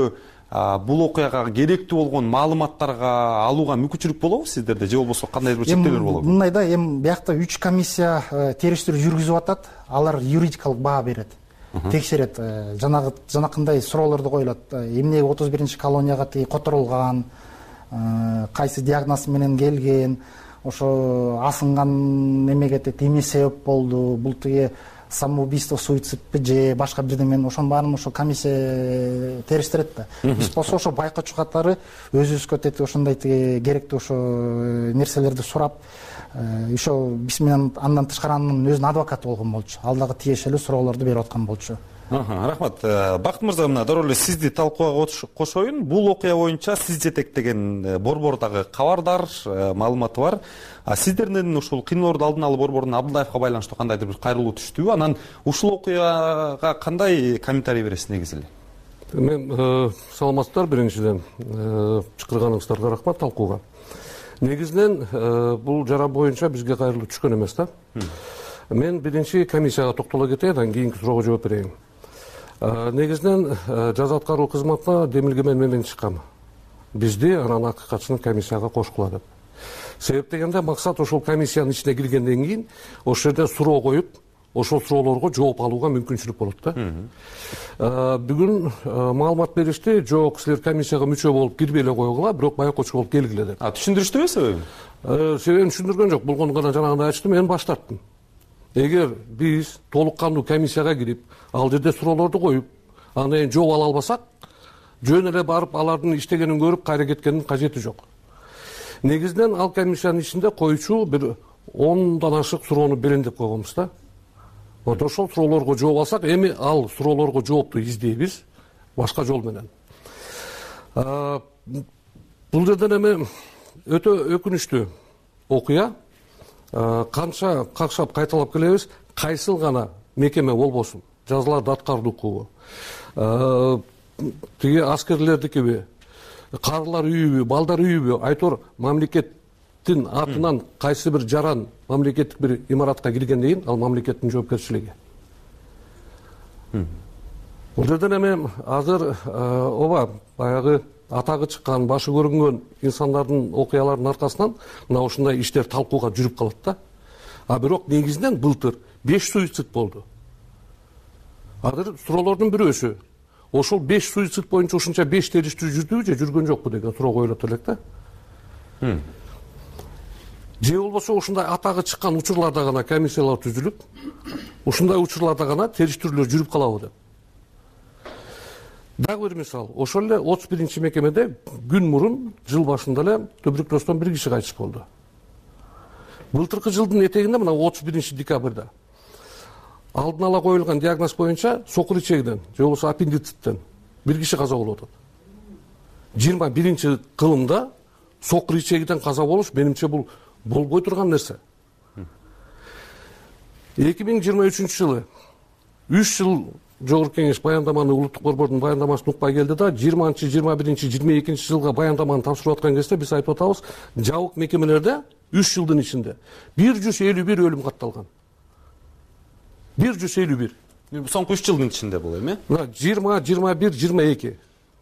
бул окуяга керектүү болгон маалыматтарга алууга мүмкүнчүлүк болобу сиздерде, же болбосо кандайдыр бир чектөөлөр болобу? Мындай да, эми биякта үч комиссия териштирүү жүргүзүп атат. Алар юридикалык баа берет, текшерет, жанагы жанакындай суроолорду коюлат. Эмнеге отуз биринчи колонияга тиги которулган, кайсы диагноз менен келген, ошо асынган эмеге эмне себеп болду, бул тиги самоубийство, суицидпи же башка бирдеме, ошонун баарын ошо комиссия териштирет да. Биз болсо ошо байкоочу катары өзүбүзгө тети ошондой тиги керектүү ошо нерселерди сурап, ошо биз менен андан тышкары анын өзүнүн адвокаты болгон болчу. Ал дагы тиешелүү суроолорду берип аткан болчу. Рахмат. Бакыт мырза, мына дароо эле сизди талкууга кошоюн. Бул окуя боюнча сиз жетектеген борбордагы кабардар, маалыматы бар. А сиздердин ушул кыймылоорду алдын алуу борборунун Абдулдаевга байланыштуу кандайдыр бир кайрылуу түштүбү? Анан ушул окуяга кандай комментарий бересиз негизи эле? Мен саламатсыздар, биринчиден чакырганыңыздарга рахмат талкууга. Негизинен бул жара боюнча бизге кайрылуу түшкөн эмес да. Мен биринчи комиссияга токтоло кетейин, андан кийинки суроого жооп берейин. Негизинен жаза аткаруу кызматына демилгемен менен чыккам. Бизди анан акыйкатчынын комиссияга кошкула деп. Себеп дегенде максат ошол комиссиянын ичине киргенден кийин ошол жерде суроо коюп, ошол суроолорго жооп алууга мүмкүнчүлүк болот да. Бүгүн маалымат беришти, жок, силер комиссияга мүчө болуп кирбей эле койгула, бирок байкоочу болуп келгиле деп. А түшүндүрүштүбү себебин? Себебин түшүндүргөн жок. Болгону гана жанагындай айтыштым, мен баш тарттым. Эгер биз толук кандуу комиссияга кирип, ал жерде суроолорду коюп, андан кийин жооп ала албасак, жөн эле барып алардын иштегенин көрүп кайра кеткенин кажети жок. Негизинен ал комиссиянын ичинде коючу бир ондан ашык суроону берен деп койгонбуз да. Вот ошол суроолорго жооп алсак, эми ал суроолорго жоопту издейбиз башка жол менен. Бул жерден эми өтө өкүнүчтүү окуя. Канча какшап кайталап келебиз, кайсыл гана мекеме болбосун, жазаларды аткаруу укугу, тиги аскерлердикиби, карылар үйүбү, балдар үйүбү, айтор мамлекеттин атынан кайсы бир жаран мамлекеттик бир имаратка киргенден кийин ал мамлекеттин жоопкерчилиги. Бул жерден эми азыр ооба баягы атагы чыккан, башы көрүнгөн инсандардын окуяларынын аркасынан мына ушундай иштер талкууга жүрүп калат да. А бирок негизинен былтыр беш суицид болду. Азыр суроолордун бирөөсү ошол беш суицид боюнча ушунча беш териштирүү жүрдүбү же жүргөн жокпу деген суроо коюлат элек да. Же болбосо ушундай атагы чыккан учурларда гана комиссиялар түзүлүп, ушундай учурларда гана териштирүүлөр жүрүп калабы деп. Дагы бир мисал, ошол эле отуз биринчи мекемеде күн мурун жыл башында эле туберкулездон бир киши кайтыш болду. Былтыркы жылдын этегинде мына отуз биринчи декабрда алдын ала коюлган диагноз боюнча сокур ичегинен же болбосо аппендициттен бир киши каза болуп атат. жыйырма биринчи кылымда сокур ичегиден каза болуш менимче бул болбой турган нерсе. эки миң жыйырма үчүнчү жылы үч жыл Жогорку Кеңеш баяндаманы улуттук борбордун баяндамасын укпай келди да, жыйырманчы, жыйырма биринчи, жыйырма экинчи жылга баяндаманы тапшырып аткан кезде биз айтып атабыз, жабык мекемелерде үч жылдын ичинде бир жүз элүү бир өлүм катталган. бир жүз элүү бир. Соңку үч жылдын ичинде бул эми? Мына жыйырма, жыйырма бир, жыйырма эки.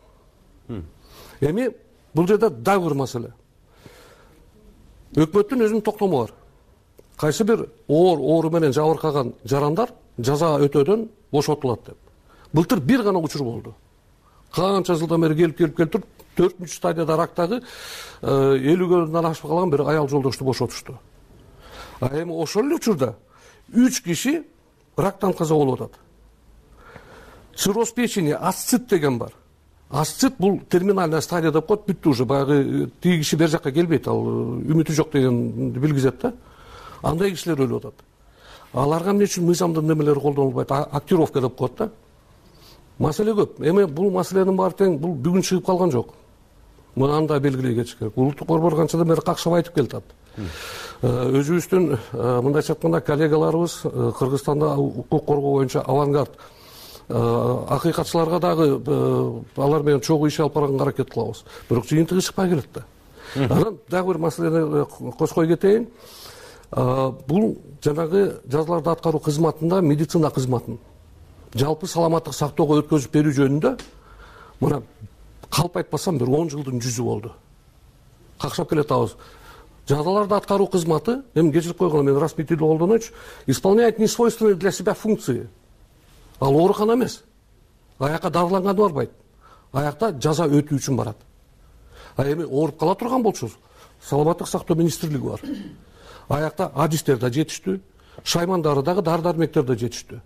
Эми бул жерде дагы бир маселе. Өкмөттүн өзүнүн токтому бар. Кайсы бир оор оору менен жабыркаган жарандар жаза өтөөдөн бошотулат деп. Былтыр бир гана учур болду. Канча жылдан бери келип келип келип туруп төртүнчү стадияда рактагы элүүгөдөн ашып калган бир аял жолдошту бошотушту. А эми ошол эле учурда үч киши рактан каза болуп атат. Цирроз печени, асцит деген бар. Асцит бул терминальная стадия деп коет, бүттү уже, баягы тиги киши бер жакка келбейт, ал үмүтү жок дегенди билгизет да. Андай кишилер өлүп атат. Аларга эмне үчүн мыйзамдын немелери колдонулбайт, актировка деп коет да. Маселе көп. Эми бул маселенин баары тең бул бүгүн чыгып калган жок. Мунаны да белгилей кетиш керек. Улуттук борбор канчадан бери какшап айтып келатат. Өзүбүздүн мындайча айтканда коллегаларыбыз Кыргызстанда укук коргоо боюнча авангард акыйкатчыларга дагы алар менен чогуу иш алып барганга аракет кылабыз. Бирок жыйынтыгы чыкпай келет да. Анан дагы бир маселени кошкой кетейин. Бул жанагы жазаларды аткаруу кызматында медицина кызматын жалпы саламаттык сактоого өткөзүп берүү жөнүндө мына калп айтпасам бир он жылдын жүзү болду. Какшап келатабыз. Жазаларды аткаруу кызматы, эми кечирип койгоно мен расмий тилди колдоночу, исполняет несвойственные для себя функции. Ал оорукана эмес. Аякка дарыланган барбайт. Аякта жаза өтүү үчүн барат. А эми ооруп кала турган болчу, саламаттык сактоо министрлиги бар. Аякта адистер да жетиштүү, шаймандары дагы дары-дармектер да жетиштүү.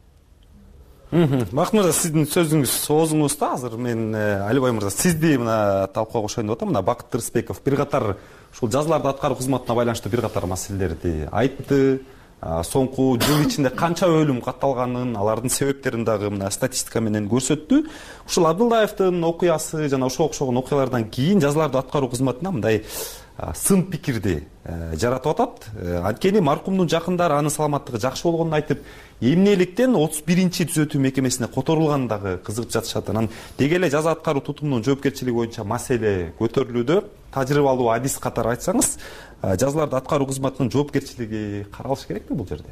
Бакыт мырза, сиздин сөзүңүз оозуңузда азыр мен Алибай мырза сизди мына талкууга кошоюн деп атам. Мына Бакыт Рыспеков бир катар ушул жазаларды аткаруу кызматына байланыштуу бир катар маселелерди айтты. Соңку жыл ичинде канча өлүм катталганын, алардын себептерин дагы мына статистика менен көрсөттү. Ушул Абдуллаевдин окуясы жана ошого окшогон окуялардан кийин жазаларды аткаруу кызматына мындай сын пикирди жаратып атат. Анткени маркумдун жакындары анын саламаттыгы жакшы болгонун айтып, эмнеликтен отуз биринчи түзөтүү мекемесине которулганын дагы кызыгып жатышат. Анан деги эле жаза аткаруу тутумунун жоопкерчилиги боюнча маселе көтөрүлүүдө. Тажрыйбалуу адис катары айтсаңыз, жазаларды аткаруу кызматынын жоопкерчилиги каралышы керекпи бул жерде?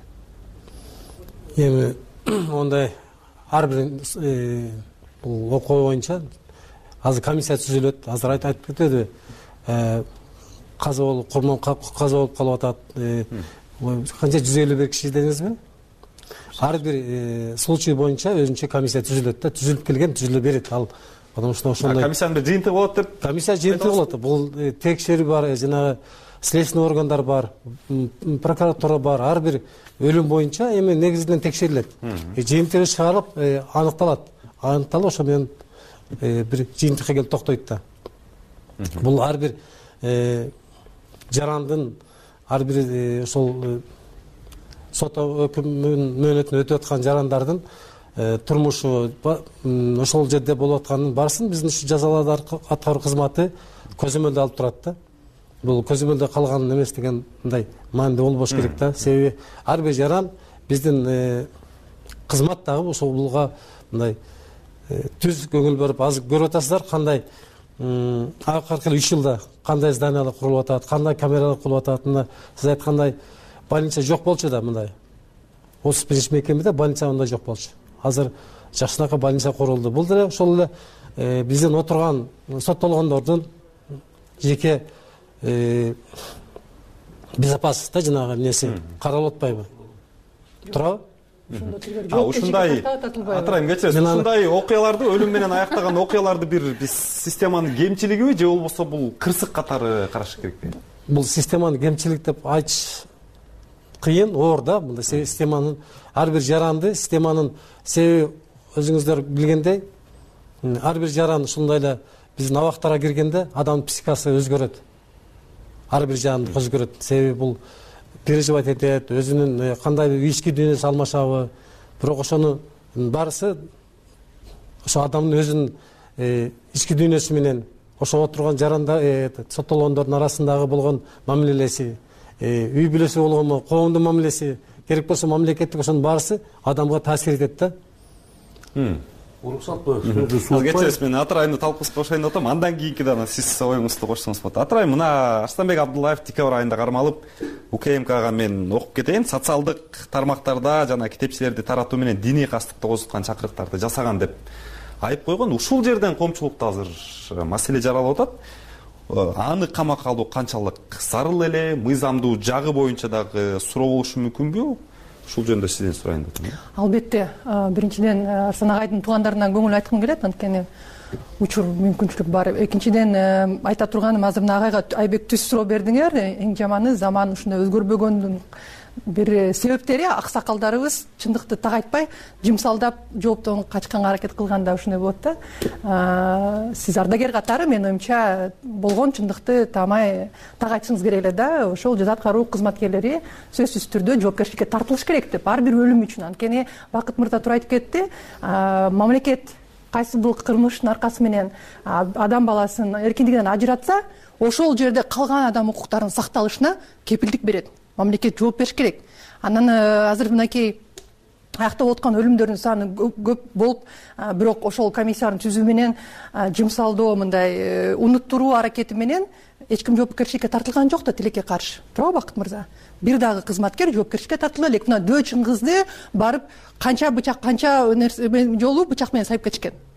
Эми ондай ар бир бул окуу боюнча азыр комиссия түзүлөт. Азыр айтып кетти, каза болуп, курман каза болуп калып атат. Канча жүз элүү бир киши дедиңизби? Ар бир случай боюнча өзүнчө комиссия түзүлөт да, түзүлүп келген түзүлө берет. Ал потому что ошондой комиссиянын бир жыйынтыгы болот деп. Комиссия жыйынтыгы болот. Бул текшерүү бар, жанагы следственный органдар бар, прокуратура бар. Ар бир өлүм боюнча эми негизинен текшерилет. Жыйынтыгы чыгарылып аныкталат. Аныкталып ошо менен бир жыйынтыкка келип токтойт да. Бул ар бир жарандын, ар бир ошол сот өкүмүнүн мөөнөтүн өтүп аткан жарандардын турмушу ошол жерде болуп атканын барысын биздин ушу жазаларды аткаруу кызматы көзөмөлдө алып турат да. Бул көзөмөлдө калган эмес деген мындай маанидүү болбош керек да. Себеби ар бир жаран биздин кызмат дагы ошолга мындай түз көңүл берип, азыр көрүп атасыздар кандай акыркы үч жылда кандай зданиялар курулуп атат, кандай камералар курулуп атат. Сиз айткандай больница жок болчу да, мындай отуз биринчи мекемеде больница мындай жок болчу. Азыр жакшынакай больница курулду. Бул деле ошол эле биздин отурган соттолгондордун жеке безопасность да, жанагы эмнеси каралып атпайбы? Туурабы? Ушундай атырайым кечиресиз, ушундай окуяларды, өлүм менен аяктаган окуяларды бир биз системанын кемчилигиби же болбосо бул кырсык катары караш керекпи? Бул системанын кемчилик деп айтыш кыйын, оор да. Бул системанын ар бир жаранды, системанын себеби өзүңүздөр билгендей, ар бир жаран ушундай эле биздин абактарга киргенде адамдын психикасы өзгөрөт. Ар бир жаранды өзгөрөт. Себеби бул переживать этет, өзүнүн кандай бир ички дүйнөсү алмашабы. Бирок ошонун барысы ошо адамдын өзүнүн ички дүйнөсү менен ошо отурган жарандар, соттолгондордун арасындагы болгон мамилеси, үй бүлөсү болгонмо, коомдун мамилеси, керек болсо мамлекеттик, ошонун барысы адамга таасир этет да. Уруксатпы? Кечиресиз, мен Атырайымды талкуусуна кошоюн деп атам. Андан кийинки дагы сиз оюңузду кошсоңуз болот. Атырайым, мына Арстанбек Абдуллаев декабрь айында кармалып, УКМКга мен окуп кетейин. Социалдык тармактарда жана китепчелерди таратуу менен диний кастыкты козуткан чакырыктарды жасаган деп айып койгон. Ушул жерден коомчулукта азыр маселе жаралып атат. Аны камакка алуу канчалык зарыл эле, мыйзамдуу жагы боюнча дагы суроо болушу мүмкүнбү? Ушул жөнүндө сизден сурайын деп атам. Албетте, биринчиден Арсан агайдын туугандарына көңүл айткым келет, анткени учур мүмкүнчүлүк бар. Экинчиден айта турганым, азыр мына агайга айбек түз суроо бердиңер. Эң жаманы заман ушундай өзгөрбөгөндүн бир себептери аксакалдарыбыз чындыкты так айтпай, жымсалдап жооптон качканга аракет кылганда ушундай болот да. Сиз ардагер катары, менин оюмча, болгон чындыкты тамай так айтышыңыз керек эле да. Ошол жаза аткаруу кызматкерлери сөзсүз түрдө жоопкерчиликке тартылыш керек деп, ар бир өлүм үчүн. Анткени Бакыт мырза туура айтып кетти, мамлекет кайсы бир кылмыштын аркасы менен адам баласын эркиндигинен ажыратса, ошол жерде калган адам укуктарынын сакталышына кепилдик берет. Мамлекет жооп бериш керек. Анан азыр мынакей аяктап аткан өлүмдөрдүн саны көп болуп, бирок ошол комиссиянын түзүү менен жымсалдоо, мындай унуттуруу аракети менен эч ким жоопкерчиликке тартылган жок да, тилекке каршы. Туурабы Бакыт мырза? Бир дагы кызматкер жоопкерчиликке тартыла элек. Мына дөөчүн кызды барып канча бычак, канча жолу бычак менен сайып кетишкен.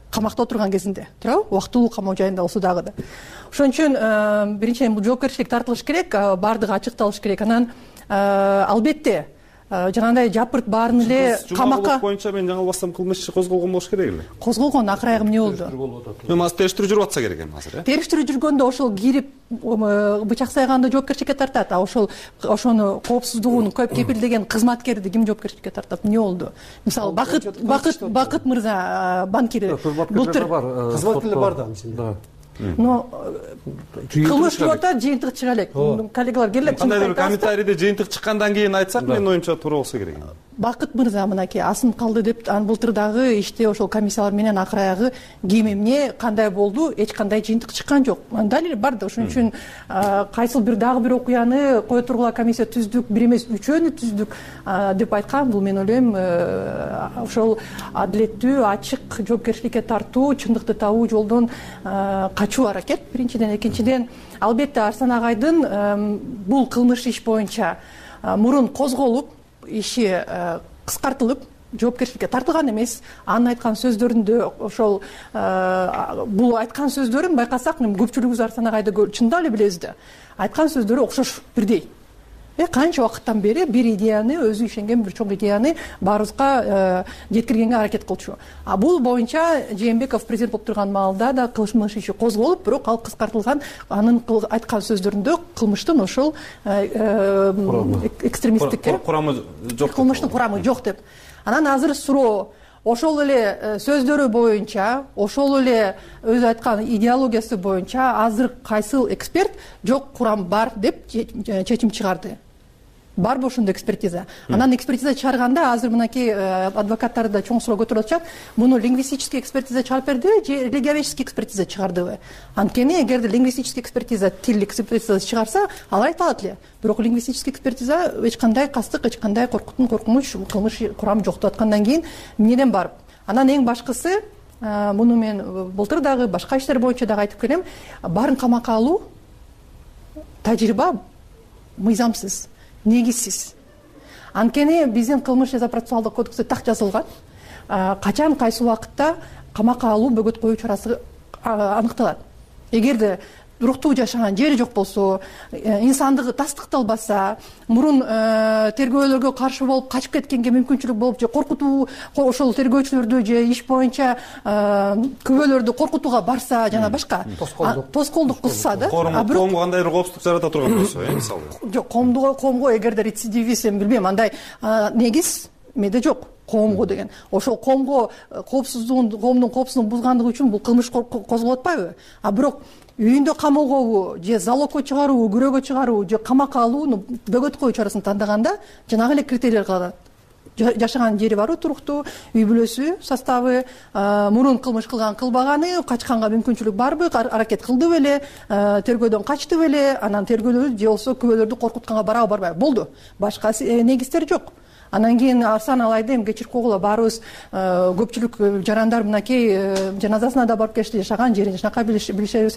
камакта отурган кезинде, туурабы, убактылуу камоо жайында болсо дагы да. Ошон үчүн биринчиден бул жоопкерчилик тартылыш керек, баардыгы ачыкталыш керек. Анан албетте жанагындай жапырт баарын эле камакка боюнча мен жаңылбасам кылмыш иши козголгон болуш керек эле. Козголгон, акыр айгы эмне болду? Эми азыр териштирүү жүрүп атса керек эми азыр, э? Териштирүү жүргөндө ошол кирип бычак сайганда жоопкерчиликке тартат, а ошол ошону коопсуздугун көп кепилдеген кызматкерди ким жоопкерчиликке тартат? Эмне болду? Мисалы Бакыт Бакыт Бакыт мырза банкири былтыр кызматкерлер бар да, мисалы. Но кылмыш болуп атат, жыйынтык чыга элек. Коллегалар келип кандайдыр бир комментарийде жыйынтык чыккандан кийин айтсак, менин оюмча туура болсо керек. Бакыт мырза мынакей асынып калды деп, анан былтыр дагы иште ошол комиссиялар менен акыр аягы ким эмне кандай болду, эч кандай жыйынтык чыккан жок. Далил бар да. Ошон үчүн кайсыл бир дагы бир окуяны кое тургула комиссия түздүк, бир эмес үчөөнү түздүк деп айткан. Бул мен ойлойм ошол адилеттүү, ачык жоопкерчиликке тартуу, чындыкты табуу жолдон качуу аракет биринчиден. Экинчиден, албетте Арслан агайдын бул кылмыш иш боюнча мурун козголуп, иши кыскартылып, жоопкерчиликке тартылган эмес. Анын айткан сөздөрүндө ошол бул айткан сөздөрүн байкасак, көпчүлүгүбүз Арслан агайды чындап эле билебиз да. Айткан сөздөрү окшош, бирдей. Э канча убакыттан бери бир идеяны, өзү ишенген бир чоң идеяны баарыбызга жеткиргенге аракет кылчу. А бул боюнча Жээнбеков президент болуп турган маалда да кылмыш иши козголуп, бирок ал кыскартылган. Анын айткан сөздөрүндө кылмыштын ошол экстремисттикке курамы жок, кылмыштын курамы жок деп. Анан азыр суроо ошол эле сөздөрү боюнча, ошол эле өзү айткан идеологиясы боюнча азыр кайсыл эксперт жок, курам бар деп чечим чыгарды. Барбы ошондой экспертиза? Анан экспертиза чыгарганда азыр мынакей адвокаттар да чоң суроо көтөрүп атышат. Муну лингвистический экспертиза чыгарып бердиби же религиоведческий экспертиза чыгардыбы? Анткени эгерде лингвистический экспертиза, тилдик экспертиза чыгарса, ал айта алат эле. Бирок лингвистический экспертиза эч кандай кастык, эч кандай коркутун, коркунуч, кылмыш курам жок деп аткандан кийин эмнеден барып? Анан эң башкысы, муну мен былтыр дагы башка иштер боюнча дагы айтып келем, баарын камакка алуу тажрыйба мыйзамсыз, негизсиз. Анткени биздин кылмыш жаза процессуалдык кодексте так жазылган. Качан кайсы убакытта камакка алуу, бөгөт коюу чарасы аныкталат. Эгерде уруктуу жашаган жери жок болсо, инсандыгы тастыкталбаса, мурун тергөөлөргө каршы болуп качып кеткенге мүмкүнчүлүк болуп, же коркутуу ошол тергөөчүлөрдү же иш боюнча күбөлөрдү коркутууга барса, жана башка тоскоолдук кылса да, коомго кандайдыр коопсуздук жарата турган болсо, э, мисалы. Жок, коомго коомго эгерде рецидивист, эми билбейм, андай негиз эмеде жок. Коомго деген. Ошол коомго коопсуздугун, коомдун коопсуздугун бузгандыгы үчүн бул кылмыш козголуп атпайбы? А бирок үйүндө камалгообу, же залогко чыгаруу, күрөөгө чыгаруу, же камакка алууну, бөгөт коюу чарасын тандаганда жанагы эле критерийлер калат. Жашаган жери барбы туруктуу, үй бүлөсү составы, мурун кылмыш кылган, кылбаганы, качканга мүмкүнчүлүк барбы, аракет кылды беле, тергөөдөн качты беле, анан тергөөлөр же болсо күбөлөрдү коркутканга барабы, барбайбы? Болду. Башка негиздер жок. Анан кийин Арслан алайды эми кечирip койгула, баарыбыз көпчүлүк жарандар мынакей жаназасына да барып келишти, жашаган жерин жакшыраак билишебиз,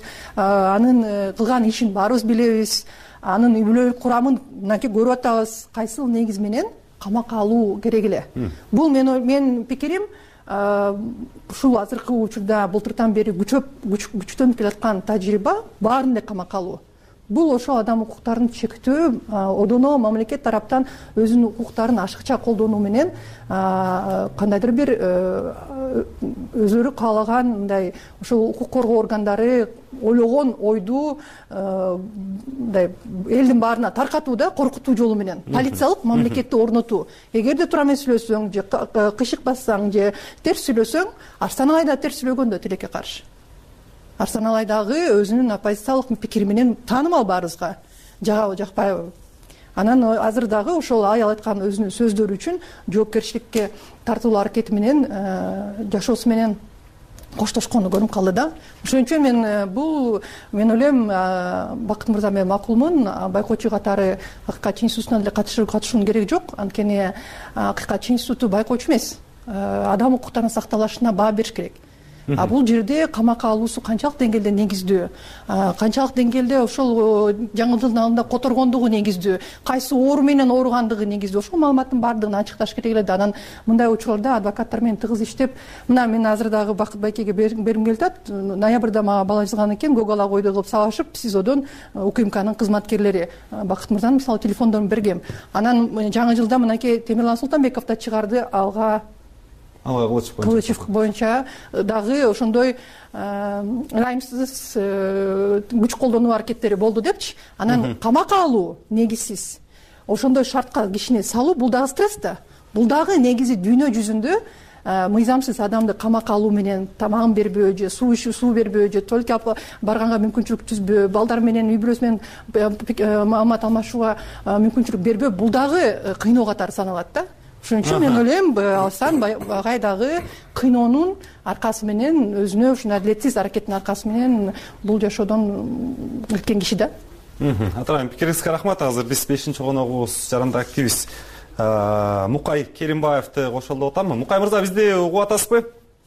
анын кылган ишин баарыбыз билебиз, анын үй бүлөлүк курамын мынакей көрүп атабыз. Кайсыл негиз менен камакка алуу керек эле? Бул менин пикирим, ушул азыркы учурда былтыртан бери күчтөнүп келаткан тажрыйба баарын эле камакка алуу. Бул ошол адам укуктарын чектөө, одоно мамлекет тараптан өзүнүн укуктарын ашыкча колдонуу менен кандайдыр бир өзүлөрү каалаган мындай ошол укук коргоо органдары ойлогон ойду мындай элдин баарына таркатуу да, коркутуу жолу менен полициялык мамлекетти орнотуу. Эгерде туура эмес сүйлөсөң же кышык бассаң же терс сүйлөсөң, Арслан агай да терс сүйлөгөн да тилекке каршы. Арслан агай дагы өзүнүн оппозициялык пикири менен таанымал баарыбызга, жагабы жакпайбы. Анан азыр дагы ошол аял айткан өзүнүн сөздөрү үчүн жоопкерчиликке тартылуу аракети менен жашоосу менен коштошкону көрүнүп калды да. Ошон үчүн мен бул мен ойлойм, Бакыт мырза менен макулмун, байкоочу катары Акыйкатчы институтуна деле катышуунун кереги жок. Анткени Акыйкатчы институту байкоочу эмес, адам укуктарынын сакталышына баа бериш керек. а бул жерде камакка алуусу канчалык деңгээлде негиздүү, канчалык деңгээлде ошол жаңылдын алдында которгондугу негиздүү, кайсы оору менен ооругандыгы негиздүү, ошол маалыматтын баардыгын ачыкташ керек эле да. Анан мындай учурларда адвокаттар менен тыгыз иштеп, мына мен азыр дагы Бакыт байкеге бергим келип атат. Ноябрда мага бала жазган экен, көк ала койду кылып салышып, СИЗОдон УКМКнын кызматкерлери. Бакыт мырзанын мисалы телефондорун бергем. Анан жаңы жылда мынакей Темирлан Султанбеков да чыгарды, алга Алга Кылычев боюнча дагы ошондой ылайымсыз күч колдонуу аракеттери болду депчи. Анан камакка алуу негизсиз ошондой шартка кишини салуу, бул дагы стресс да. Бул дагы негизи дүйнө жүзүндө мыйзамсыз адамды камакка алуу менен тамагын бербөө же суу ичүү, суу бербөө же туалетке алып барганга мүмкүнчүлүк түзбөө, балдар менен үй бүлөсү менен маалымат алмашууга мүмкүнчүлүк бербөө, бул дагы кыйноо катары саналат да. Ошон үчүн мен ойлойм, алсан багай дагы кыйноонун аркасы менен, өзүнө ушундай адилетсиз аракеттин аркасы менен бул жашоодон өткөн киши да. Атырайым, пикириңизге рахмат. Азыр биз бешинчи коногубуз жарандык активист Мукай Керимбаевди кошолдоп атамын. Мукай мырза, бизди угуп атасызбы?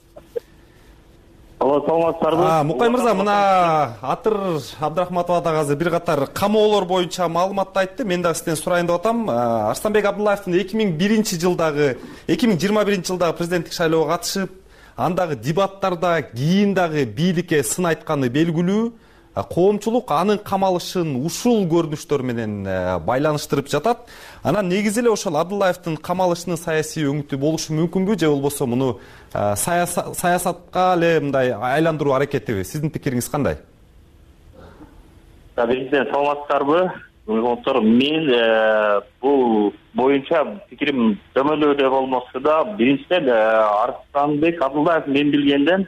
Алло, саламатсыздарбы? Мукай мырза, мына Атыр Абдрахматова дагы азыр бир катар камоолор боюнча маалыматты айтты. Мен дагы сизден сурайын деп атам. Арстанбек Абдуллаевдин эки миң биринчи жылдагы, эки миң жыйырма биринчи жылдагы президенттик шайлоого катышып, андагы дебаттарда кийин дагы бийликке сын айтканы белгилүү. Коомчулук анын камалышын ушул көрүнүштөр менен байланыштырып жатат. Анан негизи эле ошол Абдуллаевдин камалышынын саясий өңүтү болушу мүмкүнбү, же болбосо муну саясатка эле мындай айландыруу аракетиби? Сиздин пикириңиз кандай? Биринчиден саламатсыздарбы? Мен бул боюнча пикирим дөмөлөөдө болмосо да, биринчиден Арстанбек Абдуллаев мен билгенден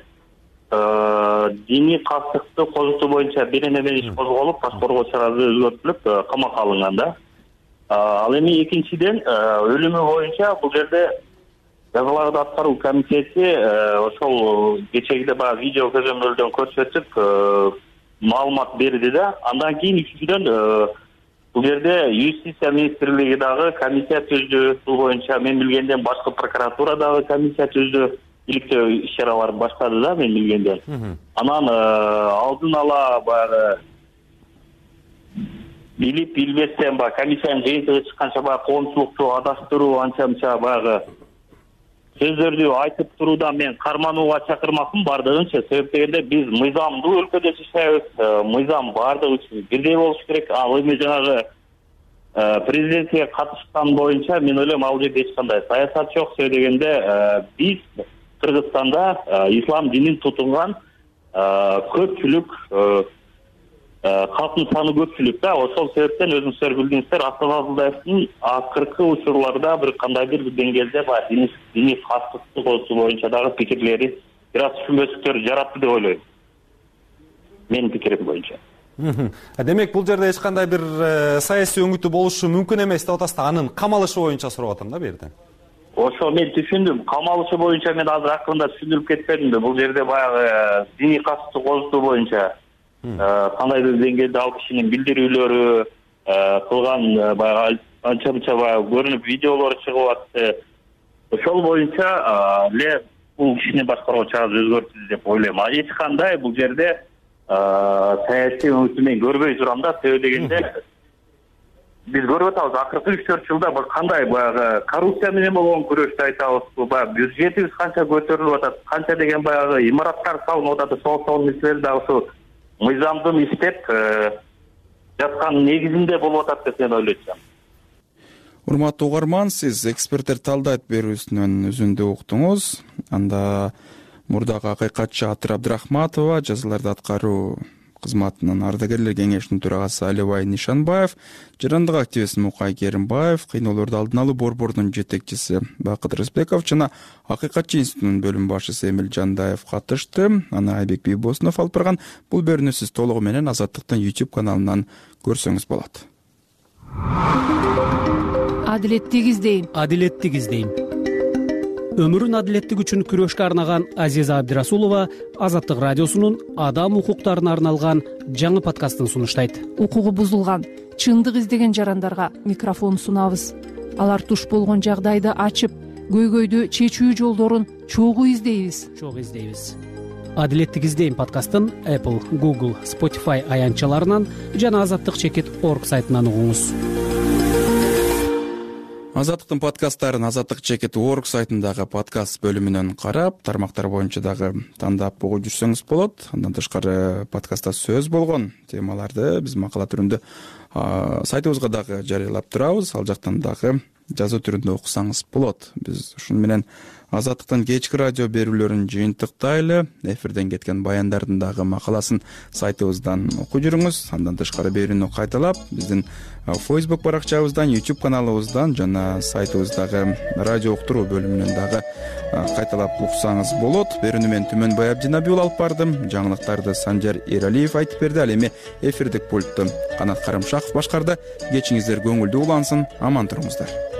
диний кастыкты козутуу боюнча беренеме иш козголуп, паспорго чарасы өзгөртүлүп, камакка алынган да. Ал эми экинчиден өлүмү боюнча бул жерде жазаларды аткаруу комитети ошол кечеги баягы видео көзөмөлдөн көрсөтүп маалымат берди да. Андан кийин үчүнчүдөн бул жерде юстиция министрлиги дагы комиссия түздү. Бул боюнча мен билгенден башкы прокуратура дагы комиссия түздү. Иликтөө иш-чаралар баштады да, мен билгенден. Анан алдын ала баягы билип билбестен баягы комиссиянын жыйынтыгы чыкканча баягы коомчулукту адаштыруу, анча-мынча баягы сөздөрдү айтып туруудан мен карманууга чакырмакмын бардыгынча. Себеп дегенде биз мыйзамдуу өлкөдө жашайбыз, мыйзам бардыгы үчүн бирдей болуш керек. Ал эми жанагы президентке катышкан боюнча мен ойлойм, ал жерде эч кандай саясат жок. Себеп дегенде биз Кыргызстанда ислам динин тутунган көпчүлүк, калктын саны көпчүлүк да. Ошол себептен өзүңүздөр билдиңиздер, Аслан Абдуллаевдин акыркы учурларда бир кандайдыр бир деңгээлде баягы диний кастыкты козутуу боюнча дагы пикирлери бир аз түшүнбөстүктөр жаратты деп ойлойм. Менин пикирим боюнча. Демек, бул жерде эч кандай бир саясий өңүтү болушу мүмкүн эмес деп атасыздар. Анын камалышы боюнча сурап атам да бу жерде. Ошо мен түшүндүм. Камалышы боюнча мен азыр акырында түшүндүрүп кетпедим да. Бул жерде баягы диний кастыкты козутуу боюнча кандайдыр деңгээлде ал кишинин билдирүүлөрү кылган баягы анча-мынча баягы көрүнүп видеолор чыгып атты. Ошол боюнча эле бул кишини башкаруу чарасы өзгөртүлдү деп ойлойм. А эч кандай бул жерде саясий өңүтү мен көрбөй турам да. Себеп дегенде биз көрүп атабыз, акыркы үч төрт жылда бир кандай баягы коррупция менен болгон күрөштү айтабыз. Баягы бюджетибиз канча көтөрүлүп атат, канча деген баягы имараттар салынып атат. Сол сол нерселер дагы ушу мыйзамдын иштеп жаткан негизинде болуп атат деп мен ойлойм. Урматтуу угарман, сиз эксперттер талдайт берүүсүнөн үзүндү уктуңуз. Анда мурдагы акыйкатчы Атыр Абдрахматова, жазаларды аткаруу кызматынын ардагерлер кеңешинин төрагасы Алибай Нишанбаев, жарандык активист Мукай Керимбаев, кыйноолорду алдын алуу борборунун жетекчиси Бакыт Рысбеков жана Акыйкатчы институтунун бөлүм башчысы Эмил Жандаев катышты. Аны Айбек Бийбосунов алып барган. Бул берүүнү сиз толугу менен Азаттыктын YouTube каналынан көрсөңүз болот. Адилеттик издейм. Адилеттик издейм. Өмүрүн адилеттик үчүн күрөшкө арнаган Азиза Абдирасулова Азаттык радиосунун адам укуктарына арналган жаңы подкастын сунуштайт. Укугу бузулган, чындык издеген жарандарга микрофон сунабыз. Алар туш болгон жагдайды ачып, көйгөйдү чечүү жолдорун чогуу издейбиз. Чогуу издейбиз. адилеттик издейм подкастын Apple, Google, Spotify аянтчаларынан жана азаттык чекит орг сайтынан угуңуз. Азаттыктын подкасттарын азаттык чекит орг сайтындагы подкаст бөлүмүнөн карап, тармактар боюнча дагы тандап угуп жүрсөңүз болот. Андан тышкары подкастта сөз болгон темаларды биз макала түрүндө сайтыбызга дагы жарыялап турабыз. Ал жактан дагы жазуу түрүндө окусаңыз болот. Биз ушуну менен Азаттыктын кечки радио берүүлөрүн жыйынтыктайлы. Эфирден кеткен баяндардын дагы макаласын сайтыбыздан окуп жүрүңүз. Андан тышкары берүүнү кайталап биздин Facebook баракчабыздан, YouTube каналыбыздан жана сайтыбыздагы радио уктуруу бөлүмүнөн дагы кайталап уксаңыз болот. Берүүнү мен Түмөнбай Абдинабиул алып бардым. Жаңылыктарды Санжар Эралиев айтып берди. Ал эми эфирдик пультту Канат Карымшаков башкарды. Кечиңиздер көңүлдүү улансын, аман туруңуздар.